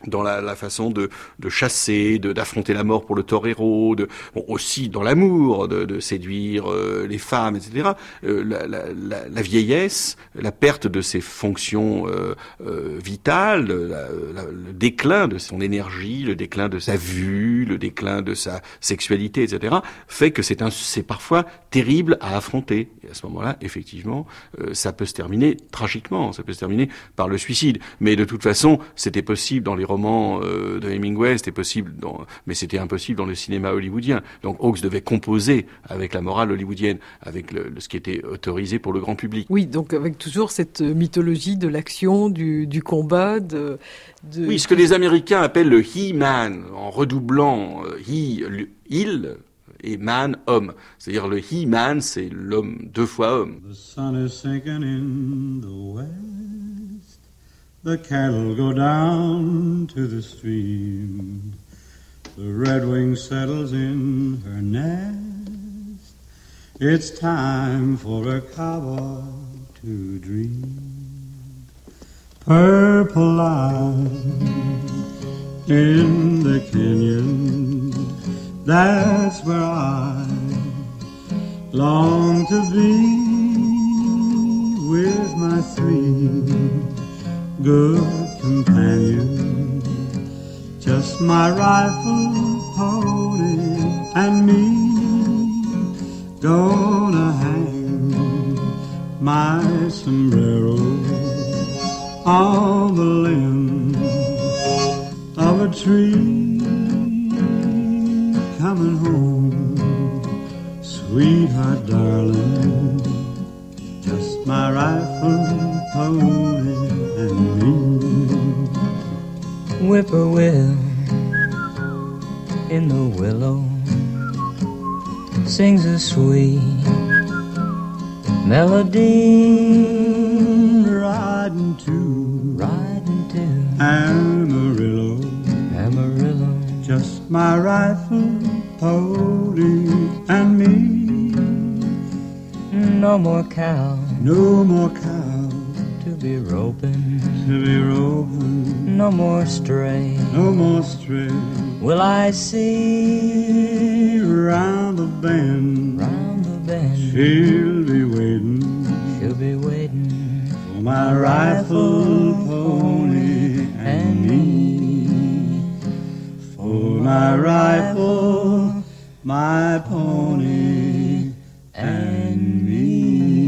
dans la façon de chasser, d'affronter la mort pour le torero, aussi dans l'amour, de séduire les femmes, etc. La vieillesse, la perte de ses fonctions vitales, le déclin de son énergie, le déclin de sa vue, le déclin de sa sexualité, etc., fait que c'est parfois terrible à affronter. Et à ce moment-là, effectivement, ça peut se terminer tragiquement, ça peut se terminer par le suicide. Mais de toute façon, c'était possible dans les romans de Hemingway, mais c'était impossible dans le cinéma hollywoodien. Donc Hawks devait composer avec la morale hollywoodienne, avec ce qui était autorisé pour le grand public. Oui, donc avec toujours cette mythologie de l'action, du combat, Oui, ce que les Américains appellent le he-man, en redoublant il et man, homme. C'est-à-dire le he-man, c'est l'homme 2 fois homme. The sun is sinking in the west. The cattle go down to the stream. The redwing settles in her nest. It's time for a cowboy to dream. Purple light in the canyon, that's where I long to be with my 3 good companion, just my rifle, pony, and me. Gonna hang my sombrero on the limb of a tree. Coming home, sweetheart, darling, just my rifle, pony, and me. Whippoorwill in the willow sings a sweet melody, riding to Amarillo, just my rifle, pony, and me. No more cows to be roping, no more stray, will I see round the bend, she'll be waiting for my rifle, pony, and me. For my rifle, my pony, and me.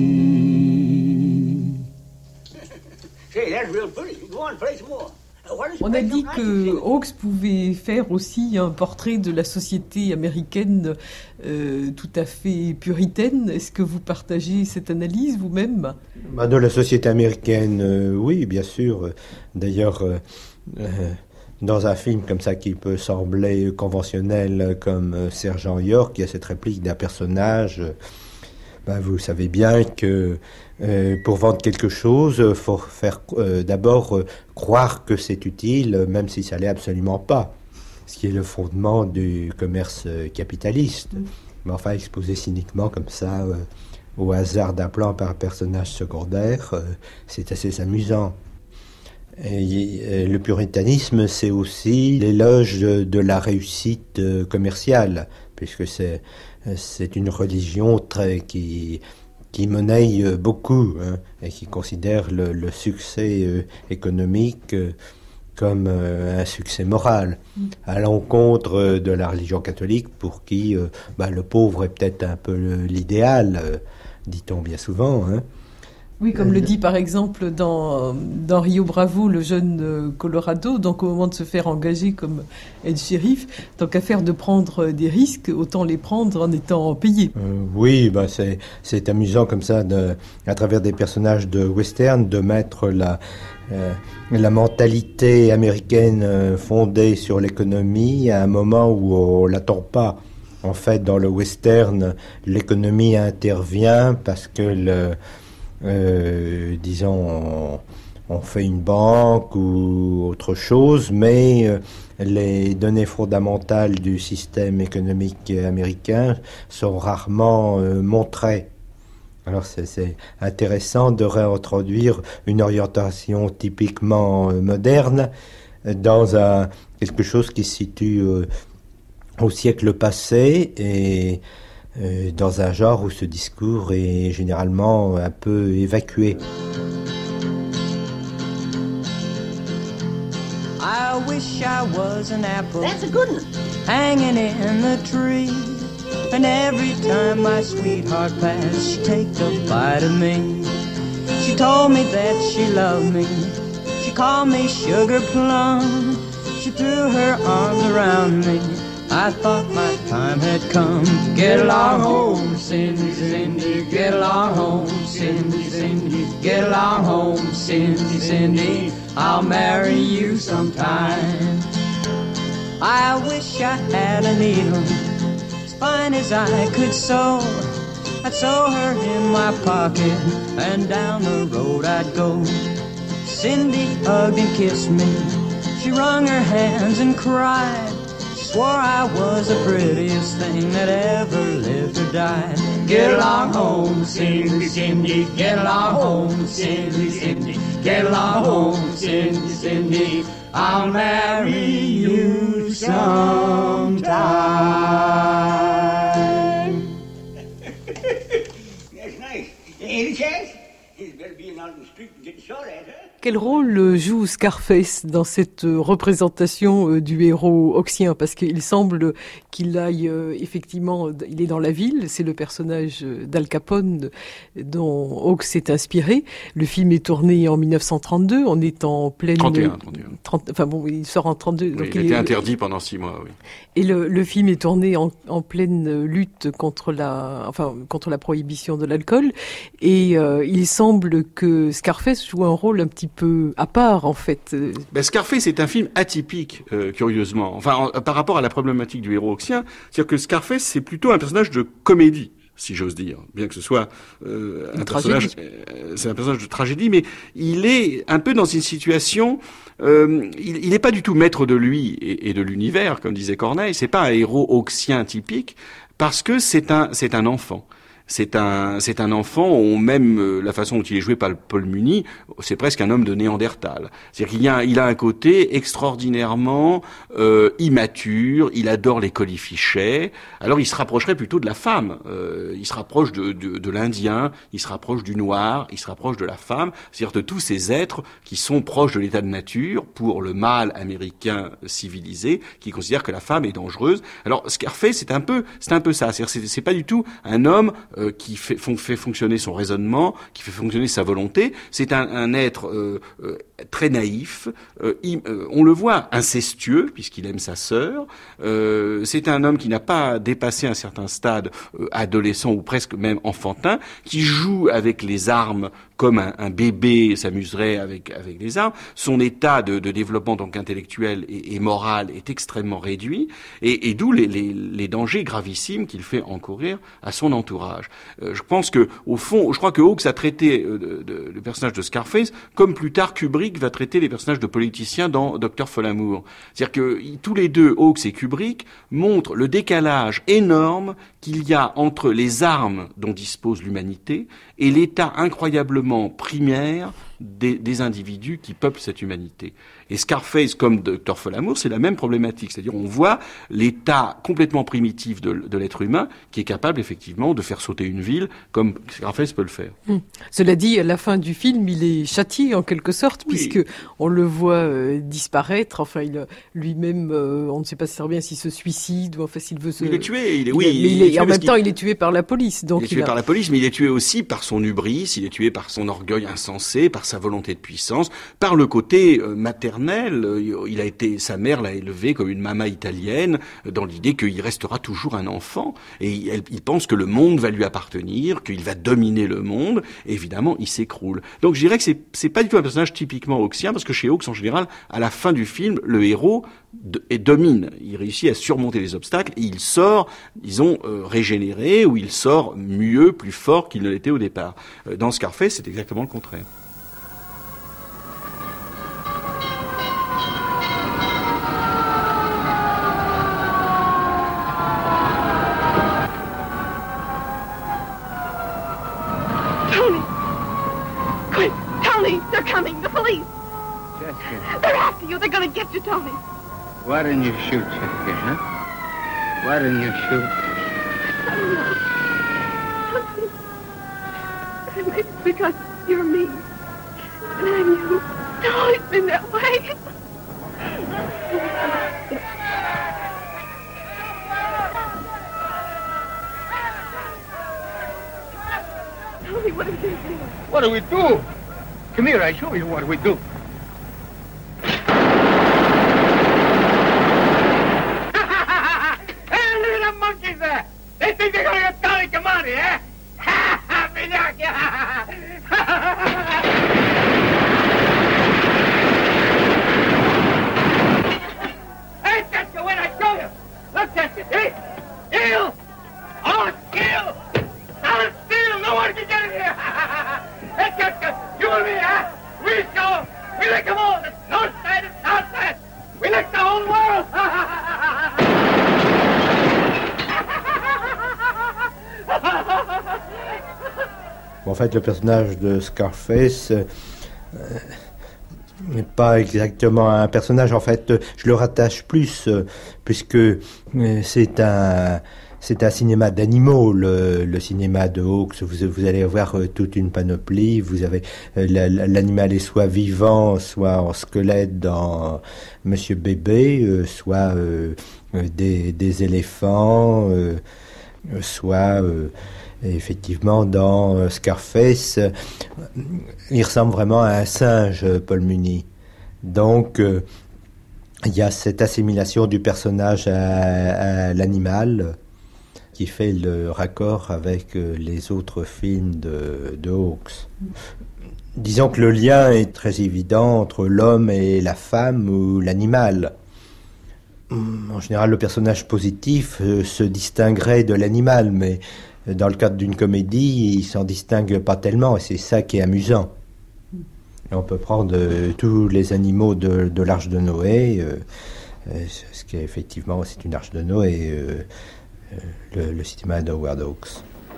Say, that's real pretty. Go on, play some more. On a dit que Hawks pouvait faire aussi un portrait de la société américaine tout à fait puritaine. Est-ce que vous partagez cette analyse vous-même ? De la société américaine, oui, bien sûr. D'ailleurs, dans un film comme ça qui peut sembler conventionnel comme Sergent York, il y a cette réplique d'un personnage. Vous savez bien que pour vendre quelque chose, il faut faire d'abord croire que c'est utile, même si ça l'est absolument pas. Ce qui est le fondement du commerce capitaliste. Mais enfin, exposé cyniquement comme ça, au hasard d'un plan par un personnage secondaire, c'est assez amusant. Et le puritanisme, c'est aussi l'éloge de la réussite commerciale, puisque c'est une religion qui monnaie beaucoup, et qui considère le succès économique comme un succès moral, à l'encontre de la religion catholique, pour qui le pauvre est peut-être un peu l'idéal, dit-on bien souvent. Oui, comme le dit par exemple dans Rio Bravo, le jeune Colorado, donc au moment de se faire engager comme aide-shérif, tant qu'à faire de prendre des risques, autant les prendre en étant payé. Oui, c'est amusant comme ça, à travers des personnages de western, de mettre la mentalité américaine fondée sur l'économie à un moment où on l'attend pas. En fait, dans le western, l'économie intervient parce que disons, on fait une banque ou autre chose, mais les données fondamentales du système économique américain sont rarement montrées. Alors c'est intéressant de réintroduire une orientation typiquement moderne dans quelque chose qui se situe au siècle passé et dans un genre où ce discours est généralement un peu évacué. I wish I was an apple. That's a good one. Hanging in the tree. And every time my sweetheart passed, she'd take a bite of me. She told me that she loved me. She called me Sugar Plum. She threw her arms around me. I thought my time had come. Get along home, Cindy, Cindy. Get along home, Cindy, Cindy. Get along home, Cindy, Cindy. I'll marry you sometime. I wish I had a needle as fine as I could sew. I'd sew her in my pocket and down the road I'd go. Cindy hugged and kissed me. She wrung her hands and cried. Swore I was the prettiest thing that ever lived or died. Get along home, Cindy, Cindy. Get along home, Cindy, Cindy. Get along home, Cindy, Cindy. I'll marry you sometime. That's nice. Any chance? He's better be out in the street and getting shot at, huh? Quel rôle joue Scarface dans cette représentation du héros oxien? Parce qu'il semble qu'il aille effectivement, il est dans la ville, c'est le personnage d'Al Capone dont Hawks s'est inspiré. Le film est tourné en 1932, on est en pleine... 31. Enfin bon, il sort en 32. Oui, donc il a été interdit pendant 6 mois, oui. Et le film est tourné en pleine lutte contre la prohibition de l'alcool. Et il semble que Scarface joue un rôle un petit peu à part, en fait. Scarface est un film atypique, curieusement. Enfin, par rapport à la problématique du héros oxien, c'est-à-dire que Scarface, c'est plutôt un personnage de comédie, si j'ose dire, bien que ce soit un personnage, c'est un personnage de tragédie, mais il est un peu dans une situation, il n'est pas du tout maître de lui et de l'univers, comme disait Corneille. C'est pas un héros oxien typique, parce que c'est un enfant. C'est un enfant, même la façon dont il est joué par Paul Muni, c'est presque un homme de Néandertal. C'est-à-dire qu'il a un côté extraordinairement immature, il adore les colifichets, alors il se rapprocherait plutôt de la femme, il se rapproche de l'Indien, il se rapproche du noir, il se rapproche de la femme, c'est-à-dire de tous ces êtres qui sont proches de l'état de nature pour le mâle américain civilisé, qui considère que la femme est dangereuse. Alors Scarface, c'est un peu ça, c'est pas du tout un homme qui fait fonctionner son raisonnement, qui fait fonctionner sa volonté. C'est un être très naïf, on le voit incestueux, puisqu'il aime sa sœur. C'est un homme qui n'a pas dépassé un certain stade adolescent ou presque même enfantin, qui joue avec les armes comme un bébé s'amuserait avec les armes. Son état de développement donc intellectuel et moral est extrêmement réduit, et d'où les dangers gravissimes qu'il fait encourir à son entourage. Je pense que, au fond, je crois que Hawks a traité le personnage de Scarface comme plus tard Kubrick va traiter les personnages de politiciens dans Dr. Folamour. C'est-à-dire que tous les deux, Hawks et Kubrick, montrent le décalage énorme qu'il y a entre les armes dont dispose l'humanité et l'état incroyablement primaire des individus qui peuplent cette humanité. Et Scarface, comme Dr. Folamour, c'est la même problématique. C'est-à-dire, on voit l'état complètement primitif de l'être humain qui est capable, effectivement, de faire sauter une ville comme Scarface peut le faire. Cela dit, à la fin du film, il est châtié, en quelque sorte, puisque on le voit disparaître. Enfin, lui-même, on ne sait pas très bien s'il se suicide ou enfin s'il veut se... Il est tué, en même temps, il est tué par la police. Donc il est tué par la police, mais il est tué aussi par son hubris, il est tué par son orgueil insensé, par sa volonté de puissance, par le côté maternel. Sa mère l'a élevé comme une mama italienne, dans l'idée qu'il restera toujours un enfant, et il pense que le monde va lui appartenir, qu'il va dominer le monde, et évidemment, il s'écroule. Donc je dirais que c'est pas du tout un personnage typiquement hawksien, parce que chez Hawks, en général, à la fin du film, le héros domine, il réussit à surmonter les obstacles, et il sort, disons, régénéré, ou il sort mieux, plus fort qu'il ne l'était au départ. Dans Scarface, c'est exactement le contraire. Tony! Quick! Tony! They're coming! The police! Jessica. They're after you. They're going to get you, Tony. Why didn't you shoot, Jessica, huh? Why didn't you shoot? I don't know. Tony. Maybe it's because you're me. And I'm you. It's always been that way. Tony, what do we do? What do we do? Come here, I show you what we do. Hey, look at the monkeys there! They think they're gonna get Tony Camani, eh? Ha ha, Hey, Jessica, when I show you! Look, Jessica, see? Steal! Oh, steal! Solid steal! No one can get in here! Hey, Jessica, you and me, huh? We show! We lick them all! The north side and south side! We lick the whole world! En fait, le personnage de Scarface n'est pas exactement un personnage. En fait, je le rattache plus, puisque c'est un cinéma d'animaux, le cinéma de Hawks. Vous allez avoir toute une panoplie. Vous avez l'animal est soit vivant, soit en squelette dans Monsieur Bébé, soit des éléphants, soit effectivement dans Scarface. Il ressemble vraiment à un singe, Paul Muni. Donc il y a cette assimilation du personnage à l'animal qui fait le raccord avec les autres films de Hawks. Disons que le lien est très évident entre l'homme et la femme ou l'animal. En général, le personnage positif se distinguerait de l'animal, mais dans le cadre d'une comédie, il s'en distingue pas tellement, et c'est ça qui est amusant. Et on peut prendre tous les animaux de l'Arche de Noé, ce qui est effectivement c'est une Arche de Noé, le cinéma d'Howard Hawks.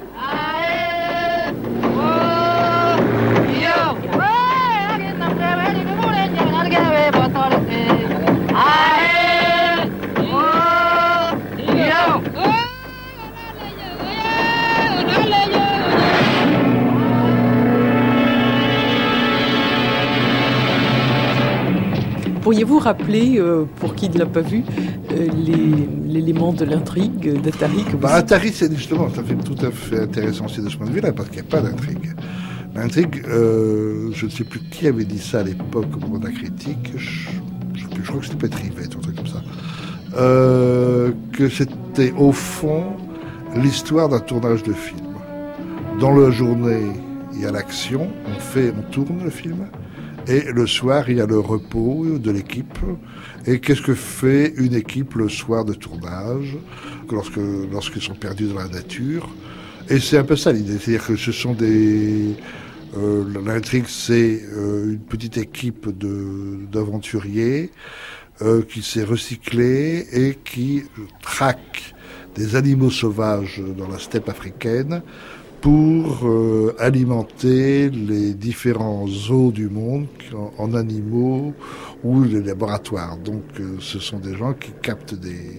Pourriez-vous rappeler, pour qui ne l'a pas vu, l'élément de l'intrigue d'Atari que vous... Atari, c'est justement un film tout à fait intéressant aussi de ce point de vue-là, parce qu'il n'y a pas d'intrigue. L'intrigue, je ne sais plus qui avait dit ça à l'époque au moment de la critique, je crois que c'était Petrivet, un truc comme ça, que c'était au fond l'histoire d'un tournage de film. Dans la journée, il y a l'action, on tourne le film, et le soir, il y a le repos de l'équipe. Et qu'est-ce que fait une équipe le soir de tournage, lorsqu'ils sont perdus dans la nature? Et c'est un peu ça l'idée, c'est-à-dire que ce sont l'intrigue, c'est une petite équipe d'aventuriers qui s'est recyclée et qui traque des animaux sauvages dans la steppe africaine pour alimenter les différents zoos du monde en animaux ou les laboratoires. Donc ce sont des gens qui captent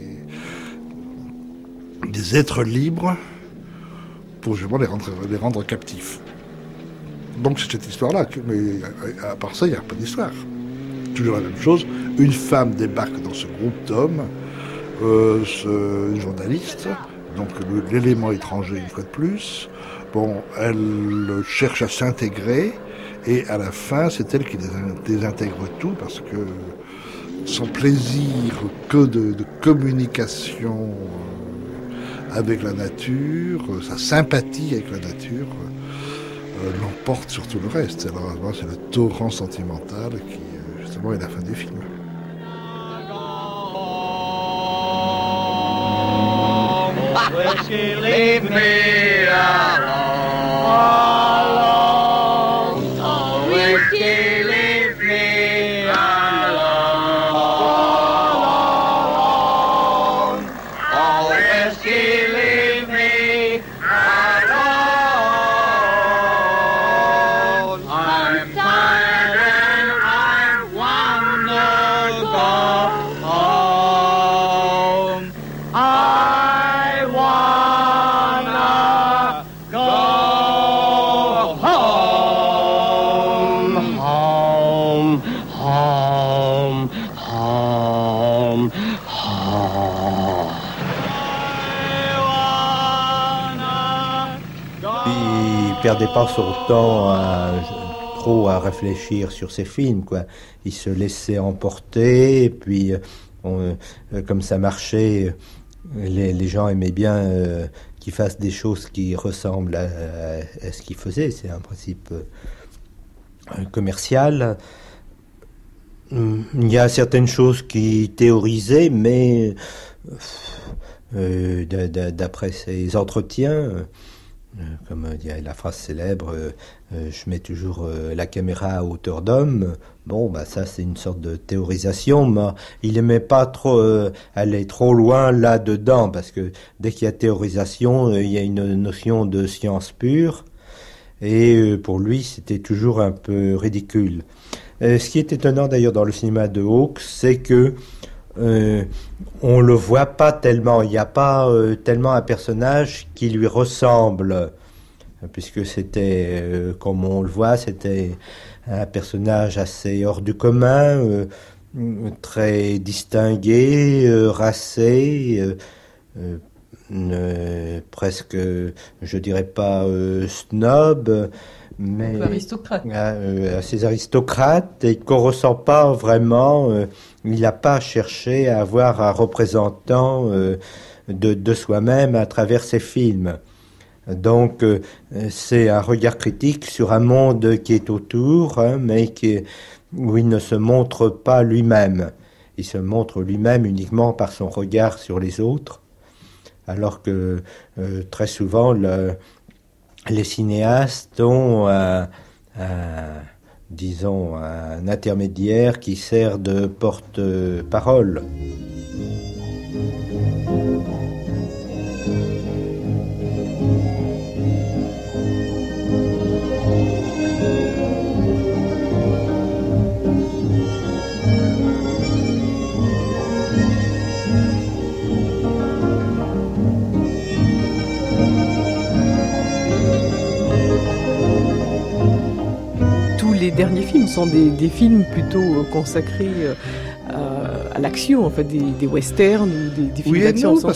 des êtres libres pour justement les rendre captifs. Donc c'est cette histoire-là, mais à part ça, il n'y a pas d'histoire. Toujours la même chose, une femme débarque dans ce groupe d'hommes, une journaliste, donc l'élément étranger une fois de plus. Bon, elle cherche à s'intégrer et à la fin, c'est elle qui désintègre tout parce que son plaisir que de communication avec la nature, sa sympathie avec la nature l'emporte sur tout le reste. Alors c'est le torrent sentimental qui justement est la fin du film. Will she leave me alone? Oh, will she leave me alone? Oh, will she leave me alone? I'm tired and I want perdait pas son temps trop à réfléchir sur ses films, quoi. Il se laissait emporter, et puis comme ça marchait, les gens aimaient bien qu'il fasse des choses qui ressemblent à ce qu'il faisait. C'est un principe commercial. Il y a certaines choses qui théorisaient, mais d'après ses entretiens, comme il y a la phrase célèbre, je mets toujours la caméra à hauteur d'homme. Bon, bah ça c'est une sorte de théorisation, mais il aimait pas trop aller trop loin là-dedans, parce que dès qu'il y a théorisation, il y a une notion de science pure, et pour lui c'était toujours un peu ridicule. Ce qui est étonnant d'ailleurs dans le cinéma de Hawks, c'est que on le voit pas tellement. Il n'y a pas tellement un personnage qui lui ressemble, puisque c'était, comme on le voit, c'était un personnage assez hors du commun, très distingué, racé, presque, je dirais pas snob, mais aristocrate. Assez aristocrate, et qu'on ressent pas vraiment. Il n'a pas cherché à avoir un représentant de soi-même à travers ses films. Donc c'est un regard critique sur un monde qui est autour, mais où il ne se montre pas lui-même. Il se montre lui-même uniquement par son regard sur les autres, alors que très souvent les cinéastes ont disons, un intermédiaire qui sert de porte-parole. Les derniers films sont des films plutôt consacrés à l'action, en fait, des westerns ou des films d'action. Oui et non,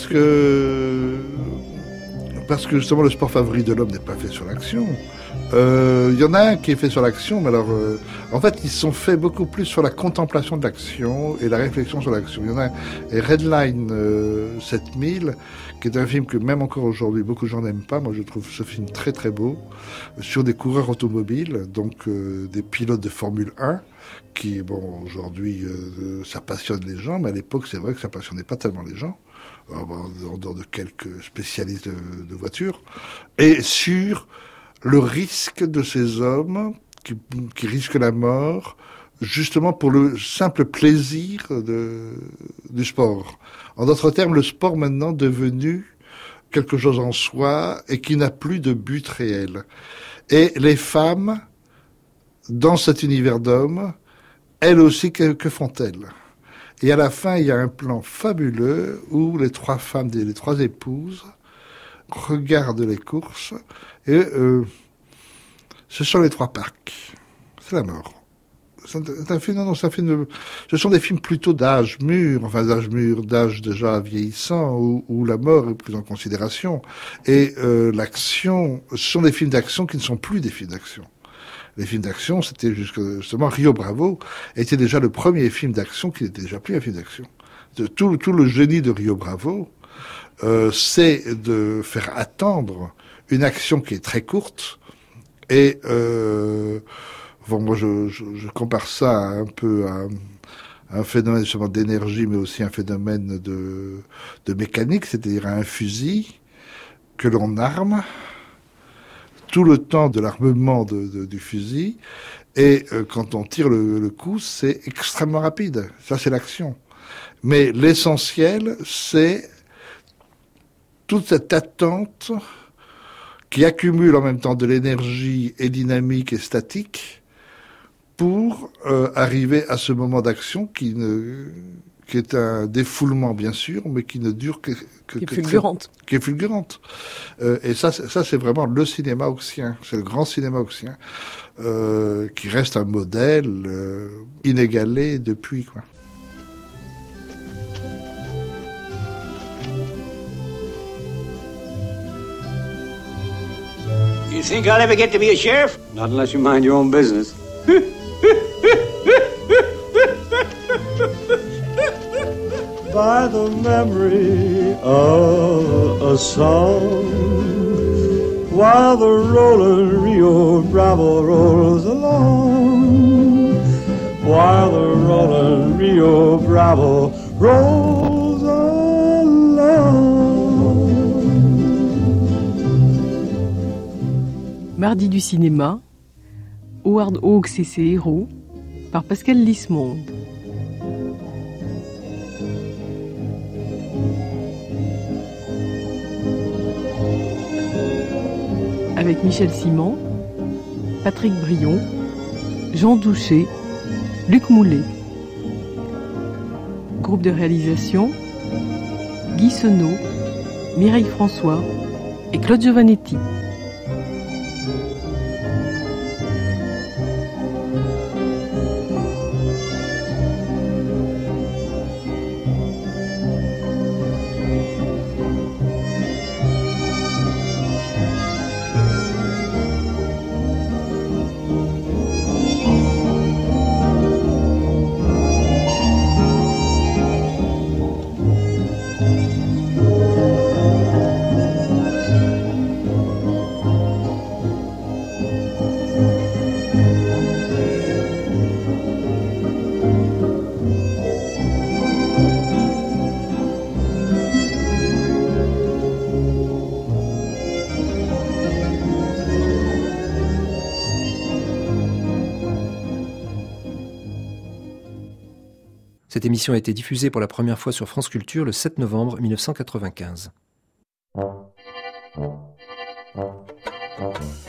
parce que justement le sport favori de l'homme n'est pas fait sur l'action. Il y en a un qui est fait sur l'action, mais alors en fait ils sont faits beaucoup plus sur la contemplation de l'action et la réflexion sur l'action. Il y en a un, et Redline 7000, qui est un film que même encore aujourd'hui beaucoup de gens n'aiment pas. Moi je trouve ce film très très beau, sur des coureurs automobiles, donc des pilotes de Formule 1, qui bon aujourd'hui ça passionne les gens, mais à l'époque c'est vrai que ça passionnait pas tellement les gens, en dehors de quelques spécialistes de voitures, et sur le risque de ces hommes qui risquent la mort justement pour le simple plaisir du sport. En d'autres termes, le sport maintenant devenu quelque chose en soi et qui n'a plus de but réel. Et les femmes, dans cet univers d'hommes, elles aussi, que font-elles ? Et à la fin, il y a un plan fabuleux où les trois femmes, les trois épouses, regardent les courses et ce sont les trois parcs. C'est la mort. C'est un film, ce sont des films plutôt d'âge mûr, d'âge déjà vieillissant, où la mort est prise en considération. Et l'action, ce sont des films d'action qui ne sont plus des films d'action. Les films d'action, c'était justement Rio Bravo était déjà le premier film d'action qui n'était déjà plus un film d'action. Tout le génie de Rio Bravo, c'est de faire attendre une action qui est très courte. Et bon, moi je compare ça un peu à un phénomène justement d'énergie, mais aussi un phénomène de mécanique, c'est-à-dire un fusil que l'on arme tout le temps de l'armement du fusil, et quand on tire le coup, c'est extrêmement rapide. Ça, c'est l'action. Mais l'essentiel, c'est toute cette attente qui accumule en même temps de l'énergie et dynamique et statique pour arriver à ce moment d'action qui est un défoulement bien sûr, mais qui ne dure que qui est fulgurante. Et ça c'est vraiment le cinéma hawksien, c'est le grand cinéma hawksien qui reste un modèle inégalé depuis quoi. You think I'll ever get to be a sheriff? Not unless you mind your own business. By the memory of a song, while the rolling Rio Bravo rolls along, while the rolling Rio Bravo rolls along. Mardi du cinéma, Howard Hawks et ses héros, par Pascal Lismonde. Avec Michel Simon, Patrick Brion, Jean Douché, Luc Moulet. Groupe de réalisation, Guy Senot, Mireille François et Claude Giovannetti. Cette émission a été diffusée pour la première fois sur France Culture le 7 novembre 1995.